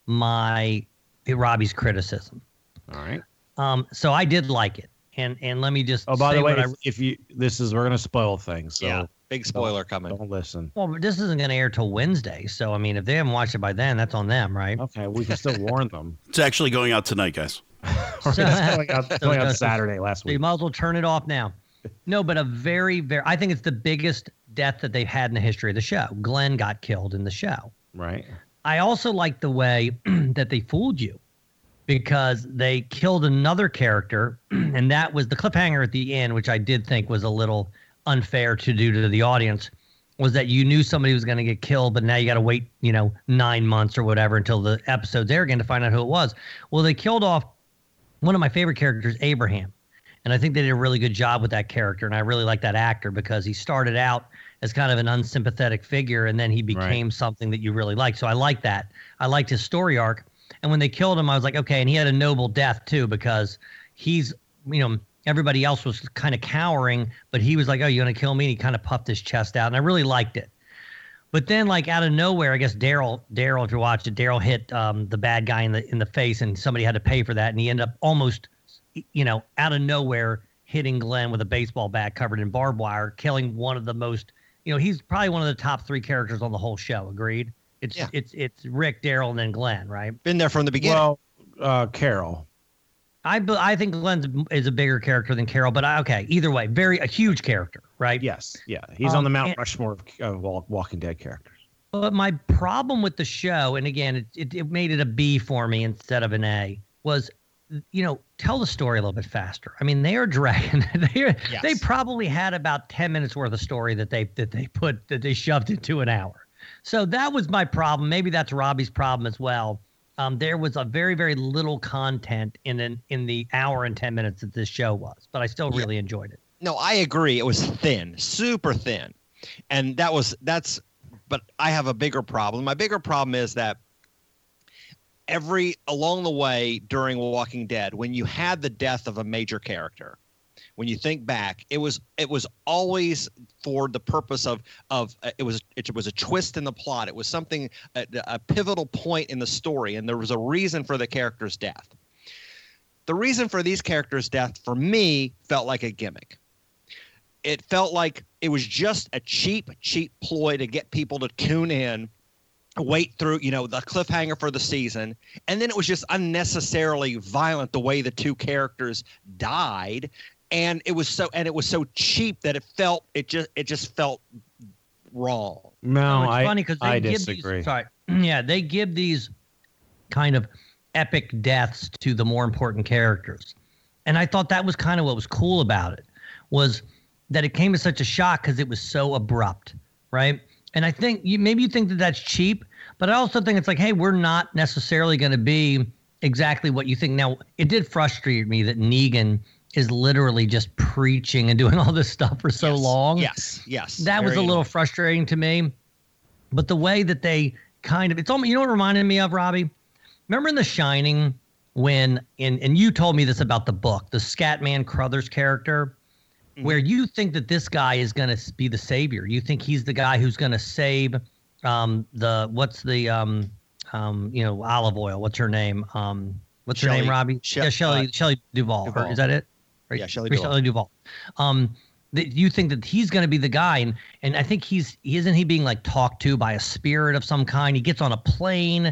my Robbie's criticism. All right. Um, so I did like it, and and let me just. Oh, by say the way, what if, I, if you this is we're gonna spoil things. So Yeah, big spoiler don't, coming. Don't listen. well, but this isn't going to air till Wednesday, so I mean, if they haven't watched it by then, that's on them, right? Okay, we can still warn them. It's actually going out tonight, guys. It's going out, So- going out so- Saturday last So you week. might as well turn it off now. No, but a very, very. I think it's the biggest death that they've had in the history of the show. Glenn got killed in the show. Right. I also like the way that they fooled you, because they killed another character, and that was the cliffhanger at the end, which I did think was a little unfair to do to the audience, was that you knew somebody was going to get killed, but now you got to wait, you know, nine months or whatever until the episode's air again to find out who it was. Well, they killed off one of my favorite characters, Abraham. And I think they did a really good job with that character. And I really like that actor because he started out as kind of an unsympathetic figure, and then he became Right. something that you really like. So I like that. I liked his story arc. And when they killed him, I was like, okay. And he had a noble death too, because he's, you know, everybody else was kind of cowering, but he was like, oh, you want to kill me? And he kind of puffed his chest out. And I really liked it. But then, like, out of nowhere, I guess Daryl, Daryl, if you watched it, Daryl hit um, the bad guy in the in the face, and somebody had to pay for that. And he ended up almost, you know, out of nowhere, hitting Glenn with a baseball bat covered in barbed wire, killing one of the most, you know, he's probably one of the top three characters on the whole show. Agreed? It's Yeah. it's it's Rick, Daryl, and then Glenn, right? Been there from the beginning. Well, uh, Carol. I be- I think Glenn is a bigger character than Carol, but I, okay, either way, very a huge character, right? Yes. Yeah. He's on the Um, Mount and- Rushmore of uh, Wal- Walking Dead characters. But my problem with the show, and again, it, it, it made it a B for me instead of an A, was, you know, tell the story a little bit faster. I mean, they are dragging. they are, Yes. they probably had about ten minutes worth of story that they that they put that they shoved into an hour. So that was my problem. Maybe that's Robbie's problem as well. Um, there was a very very little content in an, in the hour and ten minutes that this show was, but I still really enjoyed it. No, I agree. It was thin, super thin. And that was that's but I have a bigger problem. My bigger problem is that every along the way during Walking Dead, when you had the death of a major character, when you think back, it was it was always for the purpose of of uh, it was it was a twist in the plot. It was something a, a pivotal point in the story, and there was a reason for the character's death. The reason for these characters' death for me felt like a gimmick. It felt like it was just a cheap, cheap ploy to get people to tune in, wait through, you know, the cliffhanger for the season. And then it was just unnecessarily violent the way the two characters died. And it was so, and it was so cheap that it felt, it just, it just felt wrong. No, it's I, funny because they I give disagree. these. Sorry, yeah, they give these kind of epic deaths to the more important characters, and I thought that was kind of what was cool about it, was that it came as such a shock because it was so abrupt, right? And I think you maybe you think that that's cheap, but I also think it's like, hey, we're not necessarily going to be exactly what you think. Now, it did frustrate me that Negan is literally just preaching and doing all this stuff for so Yes, long. Yes, yes. That was a Very little annoying. frustrating to me. But the way that they kind of, it's almost, you know what it reminded me of, Robbie? Remember in The Shining when, in, and you told me this about the book, the Scatman Crothers character, Mm-hmm. where you think that this guy is going to be the savior. You think he's the guy who's going to save um, the, what's the, um, um, you know, olive oil. What's her name? Um, what's her Shelley- name, Robbie? She- yeah, Shelley, uh, Shelley Duvall. Or Duvall. is that it? Right? Yeah, Shelley Or Duvall. Shelley Duvall. Um, that you think that he's going to be the guy, and and I think he's he isn't he being like talked to by a spirit of some kind. He gets on a plane,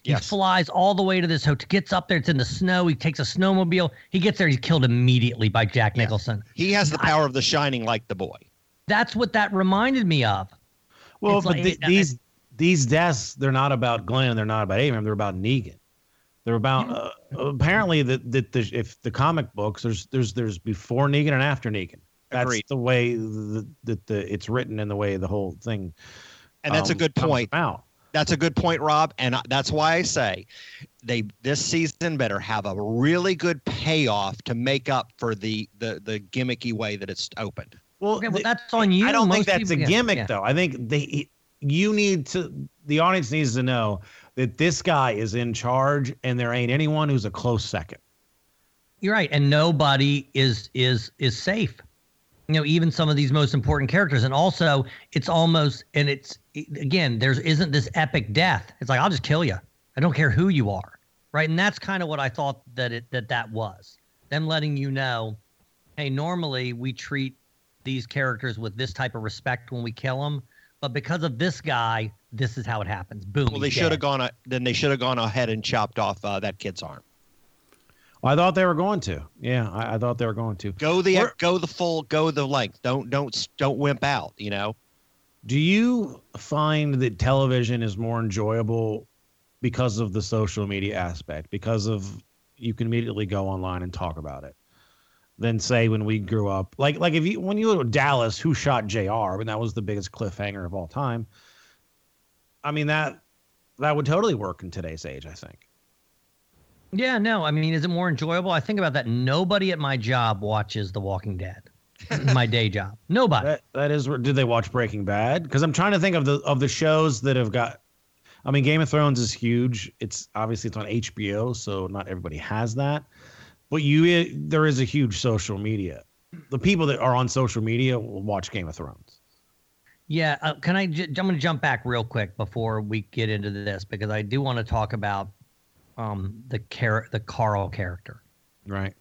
He Yes. flies all the way to this hotel, gets up there. It's in the snow. He takes a snowmobile. He gets there. He's killed immediately by Jack Nicholson. He has the power of the Shining, like the boy. That's what that reminded me of. Well, It's but like- th- these these deaths, they're not about Glenn. They're not about Abraham. They're about Negan. They're about uh, apparently that that the, if the comic books there's there's there's before Negan and after Negan. That's Agreed. the way that the, the it's written and the way the whole thing. And that's um, a good comes point. about. That's a good point, Rob, and I- that's why I say they this season better have a really good payoff to make up for the the the gimmicky way that it's opened. Well, Okay, well, that's on you. I don't think Most that's a people- yeah, gimmick, yeah. though. I think they, you need to, the audience needs to know that this guy is in charge, and there ain't anyone who's a close second. You're right, and nobody is is is safe. You know, even some of these most important characters, and also it's almost, and it's again, there isn't this epic death. It's like I'll just kill you. I don't care who you are, right? And that's kind of what I thought that it that that was. Them letting you know, hey, normally we treat these characters with this type of respect when we kill them, but because of this guy, this is how it happens. Boom. Well, they he's should dead. have gone. A, then they should have gone ahead and chopped off uh, that kid's arm. I thought they were going to. Yeah, I, I thought they were going to. Go the We're- go the full go the length. Don't don't don't wimp out. You know. Do you find that television is more enjoyable because of the social media aspect? Because of you can immediately go online and talk about it, than say when we grew up. Like like if you when you were to Dallas, who shot J R? And that was the biggest cliffhanger of all time. I mean that that would totally work in today's age, I think. Yeah, no. I mean, is it more enjoyable? I think about that. Nobody at my job watches The Walking Dead. My day job. Nobody. That, that is. Did they watch Breaking Bad? Because I'm trying to think of the of the shows that have got. I mean, Game of Thrones is huge. It's obviously it's on H B O, so not everybody has that. But you, there is a huge social media. The people that are on social media will watch Game of Thrones. Yeah, uh, can I? J- I'm going to jump back real quick before we get into this because I do want to talk about um, the char- the Carl character. Right.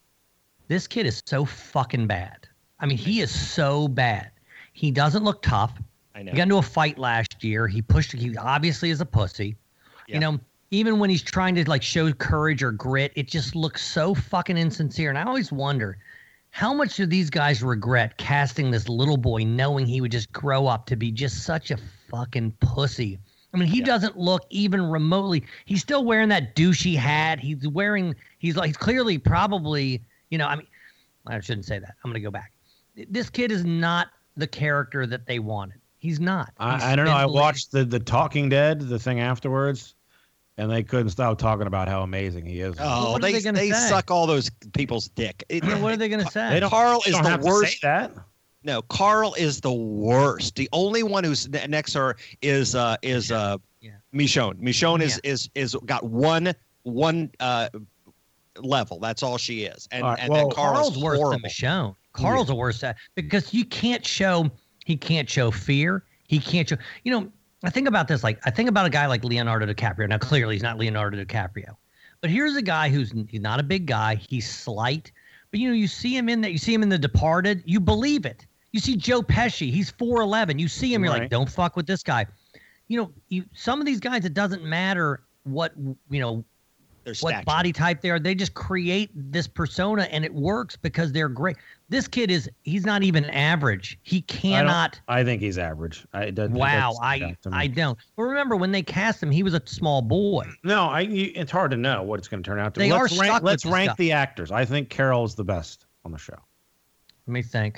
This kid is so fucking bad. I mean, he is so bad. He doesn't look tough. I know. He got into a fight last year. He pushed. He obviously is a pussy. Yeah. You know, even when he's trying to like show courage or grit, it just looks so fucking insincere. And I always wonder, how much do these guys regret casting this little boy, knowing he would just grow up to be just such a fucking pussy? I mean, he Yeah. doesn't look even remotely. He's still wearing that douchey hat. He's wearing. He's like he's clearly probably. You know, I mean, I shouldn't say that. I'm gonna go back. This kid is not the character that they wanted. He's not. He's I, I don't know. I mentally- watched the the Talking Dead, the thing afterwards, and they couldn't stop talking about how amazing he is. Oh, what are they they they, gonna say? suck all those people's dick. It- Yeah, what are they gonna say? They don't, Carl they is don't the have to worst. say that. No, Carl is the worst. The only one who's ne- next to her is uh is uh Yeah. Michonne. Michonne is Yeah. is is got one one uh level. That's all she is. And All right, and well, then Carl's, Carl's worse horrible. than Michonne. Carl's a worse at because you can't show he can't show fear. He can't show. You know, I think about this like I think about a guy like Leonardo DiCaprio. Now clearly he's not Leonardo DiCaprio, but here's a guy who's he's not a big guy. He's slight, but you know you see him in that you see him in The Departed. You believe it. You see Joe Pesci. He's four eleven. You see him. You're Right. like, don't fuck with this guy. You know, you some of these guys. It doesn't matter what you know. Their what stature. body type they are. They just create this persona and it works because they're great. This kid is, he's not even average. He I, don't- cannot. I think he's average. I, it doesn't, it Wow. doesn't I, stand out to me. I don't. But remember when they cast him, he was a small boy. No, I. You, it's hard to know what it's going to turn out to. They let's are rank, stuck with let's this rank stuff. the actors. I think Carol is the best on the show. Let me think.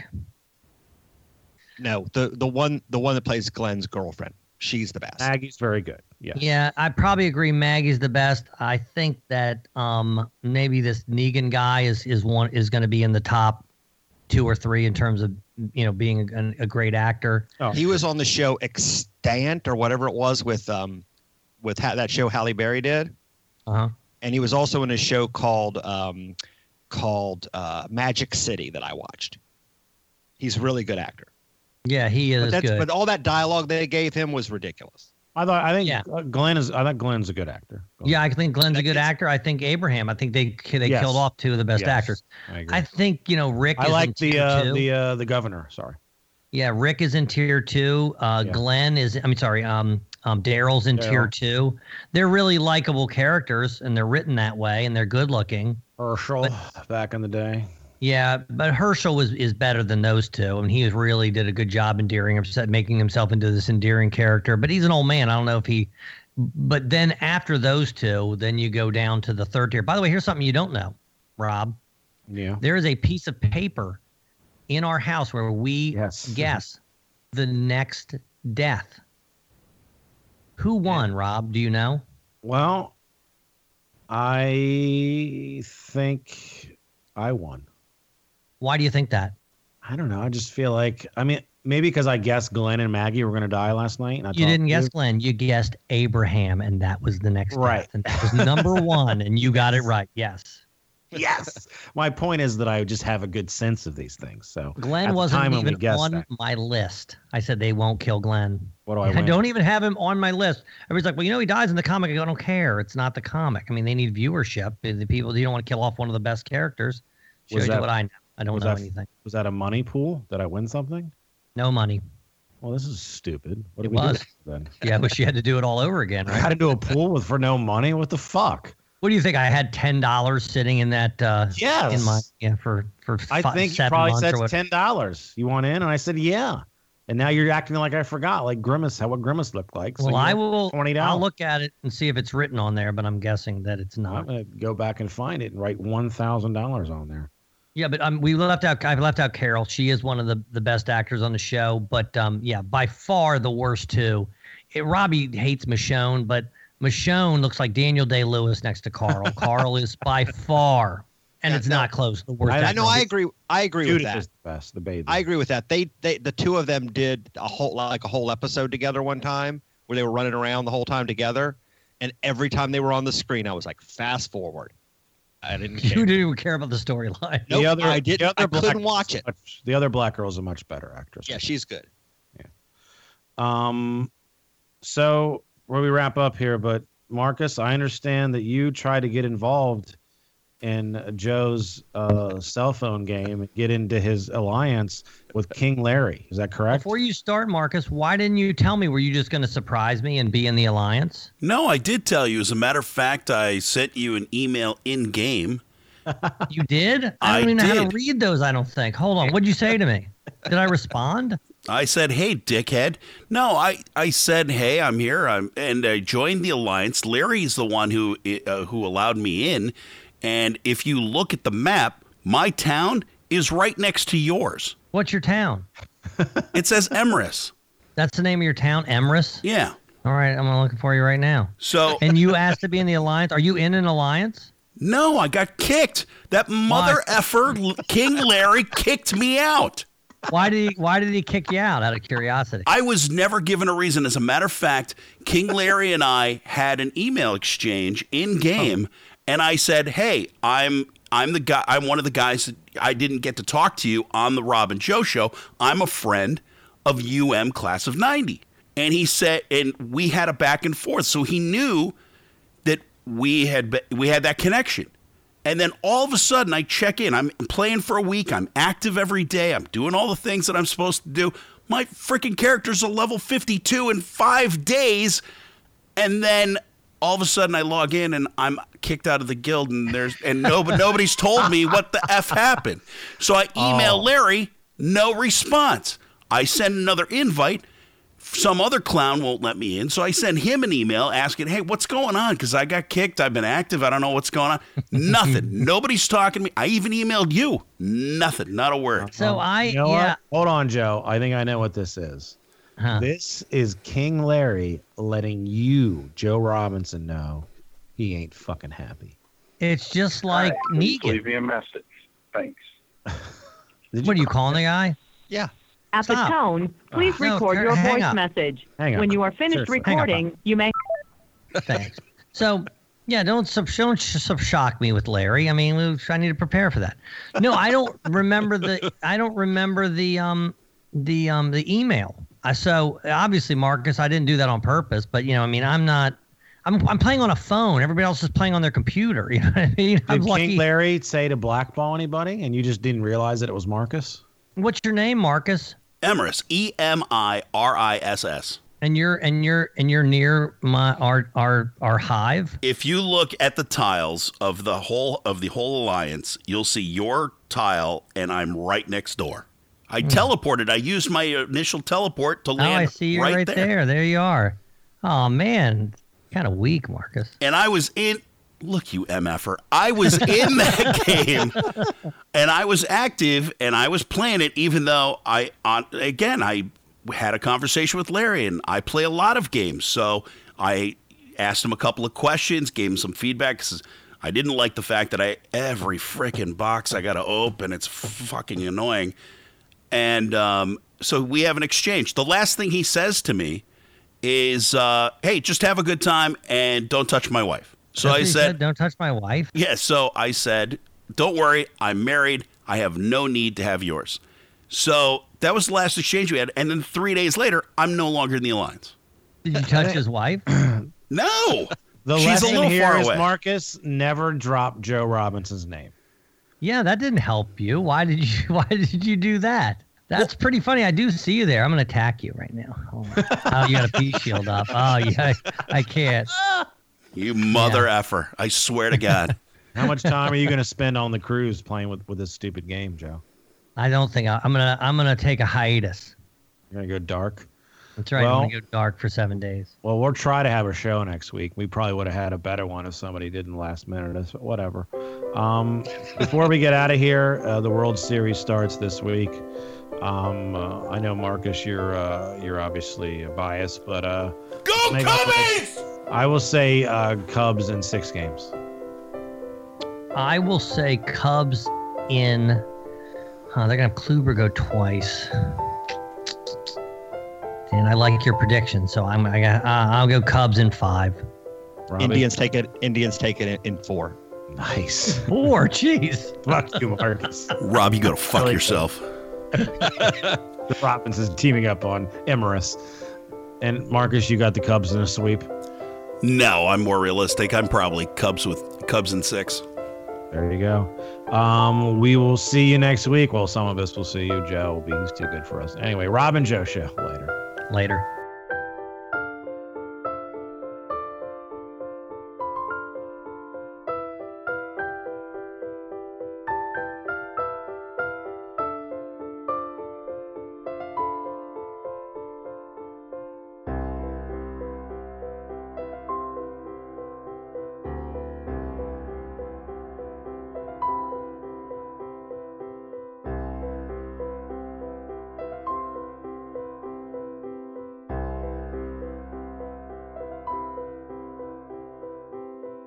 No, the the one the one that plays Glenn's girlfriend. She's the best. Maggie's very good. Yes. Yeah, I probably agree. Maggie's the best. I think that um, maybe this Negan guy is is one is going to be in the top two or three in terms of you know being a, a great actor. Oh. He was on the show Extant or whatever it was with um with ha- that show Halle Berry did. Uh-huh. And he was also in a show called um called uh, Magic City that I watched. He's a really good actor. Yeah, he is But, that's, good. but all that dialogue they gave him was ridiculous. I thought. I think Yeah. uh, Glenn is. I think Glenn's a good actor. Yeah, I think Glenn's a good actor. I think Abraham. I think they they Yes. killed off two of the best Yes, actors. I agree. I think you know Rick. I is like in the tier uh, two. the uh, the governor. Sorry. Yeah, Rick is in tier two. Uh, Yeah. Glenn is. I mean, sorry. Um, Um, Daryl's in Daryl. tier two. They're really likable characters, and they're written that way, and they're good looking. Herschel, But- back in the day. Yeah, but Herschel was is better than those two. I mean, he was really did a good job endearing himself, making himself into this endearing character. But he's an old man. I don't know if he. But then after those two, then you go down to the third tier. By the way, here's something you don't know, Rob. Yeah. There is a piece of paper in our house where we Yes. guess the next death. Who won, Rob? Do you know? Well, I think I won. Why do you think that? I don't know. I just feel like, I mean, maybe because I guessed Glenn and Maggie were going to die last night. And I You talked didn't to guess Glenn. You guessed Abraham, and that was the next Right. death. And that was number one, and you got it right. Yes. Yes. My point is that I just have a good sense of these things. So Glenn at the wasn't time when we even guessed on that, my list. I said they won't kill Glenn. what do I I win? don't even have him on my list. Everybody's like, well, you know, he dies in the comic. I go, I don't care. It's not the comic. I mean, they need viewership. The people, you don't want to kill off one of the best characters. Shows Was you that- what I know. I don't was know that, anything. Was that a money pool? Did I win something? No money. Well, this is stupid. What It did we was. do then? Yeah, but she had to do it all over again, I right? had to do a pool with for no money. What the fuck? What do you think? I had ten dollars sitting in that. Uh, Yes. In my yeah for for. I fi- think you seven probably months said or what- ten dollars. You want in? And I said yeah. And now you're acting like I forgot, like Grimace, how what Grimace looked like. So Well, I you're will. twenty dollars. I'll look at it and see if it's written on there, but I'm guessing that it's I'm not. gonna go back and find it and write one thousand dollars on there. Yeah, but um, we left out. I've left out Carol. She is one of the, the best actors on the show. But um, yeah, by far the worst two. It, Robbie hates Michonne, but Michonne looks like Daniel Day Lewis next to Carl. Carl is by far, and Yeah, it's no. not close. The worst. I, I actor. know. I agree. I agree with Judith that. is the best, the baby. I agree with that. They, they, the two of them did a whole like a whole episode together one time where they were running around the whole time together, and every time they were on the screen, I was like, fast forward. I didn't care. You didn't even care about the storyline. Nope, the other, I didn't. the other I black couldn't girl's watch it. much- the other black girl's a much better actress. Yeah, she's good. Um, so where we wrap up here, but Marcus, I understand that you tried to get involved in Joe's uh, cell phone game and get into his alliance with King Larry. Is that correct? Before you start, Marcus, why didn't you tell me? Were you just going to surprise me and be in the alliance? No, I did tell you. As a matter of fact, I sent you an email in game. You did? I I don't even know how did. to read those. I don't think. Hold on. What'd you say to me? Did I respond? I said, "Hey, dickhead." No, I, I said, "Hey, I'm here." I'm and I joined the alliance. Larry's the one who uh, who allowed me in. And if you look at the map, my town is right next to yours. What's your town? It says Emrys. That's the name of your town, Emrys? Yeah. All right, I'm looking for you right now. So And you asked to be in the alliance. Are you in an alliance? no, I got kicked. That mother effer King Larry kicked me out. Why did he why did he kick you out out of curiosity? I was never given a reason. As a matter of fact, King Larry and I had an email exchange in game, and I said, "Hey, I'm I'm the guy. I'm one of the guys that I didn't get to talk to you on the Rob and Joe show. I'm a friend of U M Class of ninety." And he said, and we had a back and forth, so he knew that we had be- we had that connection. And then all of a sudden, I check in. I'm playing for a week. I'm active every day. I'm doing all the things that I'm supposed to do. My freaking character's a level fifty-two in five days. And then all of a sudden, I log in and I'm kicked out of the guild. And there's and nobody nobody's told me what the F happened. So I email Oh. Larry, no response. I send another invite. Some other clown won't let me in, so I send him an email asking, "Hey, what's going on? Because I got kicked. I've been active. I don't know what's going on." Nothing. Nobody's talking to me. I even emailed you. Nothing. Not a word. So I You know yeah. what? Hold on, Joe. I think I know what this is. Huh. This is King Larry letting you, Joe Robinson, know he ain't fucking happy. It's just like Negan. Leave me a message. Thanks. What are you calling the guy? Yeah. At Stop. the tone, please No, record Karen, your hang voice up. message. Hang up. When you are finished Seriously. Hang up. recording, you may. Thanks. So, yeah, don't sub, don't sub shock me with Larry. I mean, we- I need to prepare for that. No, I don't remember the. I don't remember the um the um the email. I so obviously Marcus, I didn't do that on purpose. But you know, I mean, I'm not. I'm I'm playing on a phone. Everybody else is playing on their computer. You know what I mean? I'm Did lucky. King Larry say to blackball anybody and you just didn't realize that it was Marcus? What's your name, Marcus? Emrys. E M I R I S S. And you're and you're and you're near my our our our hive. If you look at the tiles of the whole of the whole alliance, you'll see your tile, and I'm right next door. I mm. teleported. I used my initial teleport to land. Oh, I see you right, right there. there. There you are. Oh man, kind of weak, Marcus. And I was in. Look, you M F er. I was in that game, and I was active, and I was playing it, even though I on again I. had a conversation with Larry, and I play a lot of games. So I asked him a couple of questions, gave him some feedback, because I didn't like the fact that I every freaking box I got to open. It's fucking annoying. And um, so we have an exchange. The last thing he says to me is, uh, hey, just have a good time and don't touch my wife. So That's I what he said, said, don't touch my wife? Yeah, so I said, don't worry, I'm married. I have no need to have yours. So that was the last exchange we had. And then three days later, I'm no longer in the alliance. Did you touch his wife? No. The She's lesson a little here far is, away. Marcus, never drop Joe Robinson's name. Yeah, that didn't help you. Why did you Why did you do that? That's well, pretty funny. I do see you there. I'm going to attack you right now. Oh, oh you got a peace shield up. Oh, yeah, I, I can't. You mother yeah. effer. I swear to God. How much time are you going to spend on the cruise playing with, with this stupid game, Joe? I don't think I, I'm gonna. I'm gonna take a hiatus. You're gonna go dark. That's right. Well, I'm gonna go dark for seven days. Well, we'll try to have a show next week. We probably would have had a better one if somebody didn't last minute. Whatever. Um, before we get out of here, uh, the World Series starts this week. Um, uh, I know, Marcus, you're uh, you're obviously biased, but uh, go Cubbies! I will say uh, Cubs in six games. I will say Cubs in. Uh, they're going to have Kluber go twice. And I like your prediction, so I'm, I got, uh, I'll go Cubs in five. Robbie? Indians take it. Indians take it in, in four. Nice. Four, jeez. Fuck you, Marcus. Rob, you go to fuck yourself. The Robinsons teaming up on Emirus. And Marcus, you got the Cubs in a sweep? No, I'm more realistic. I'm probably Cubs with Cubs in six. There you go. Um, we will see you next week. Well, some of us will see you. Joe will be. He's too good for us. Anyway, Rob and Joe show later. Later.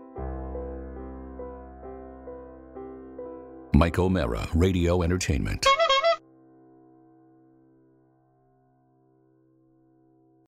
Mike O'Mara, Radio Entertainment.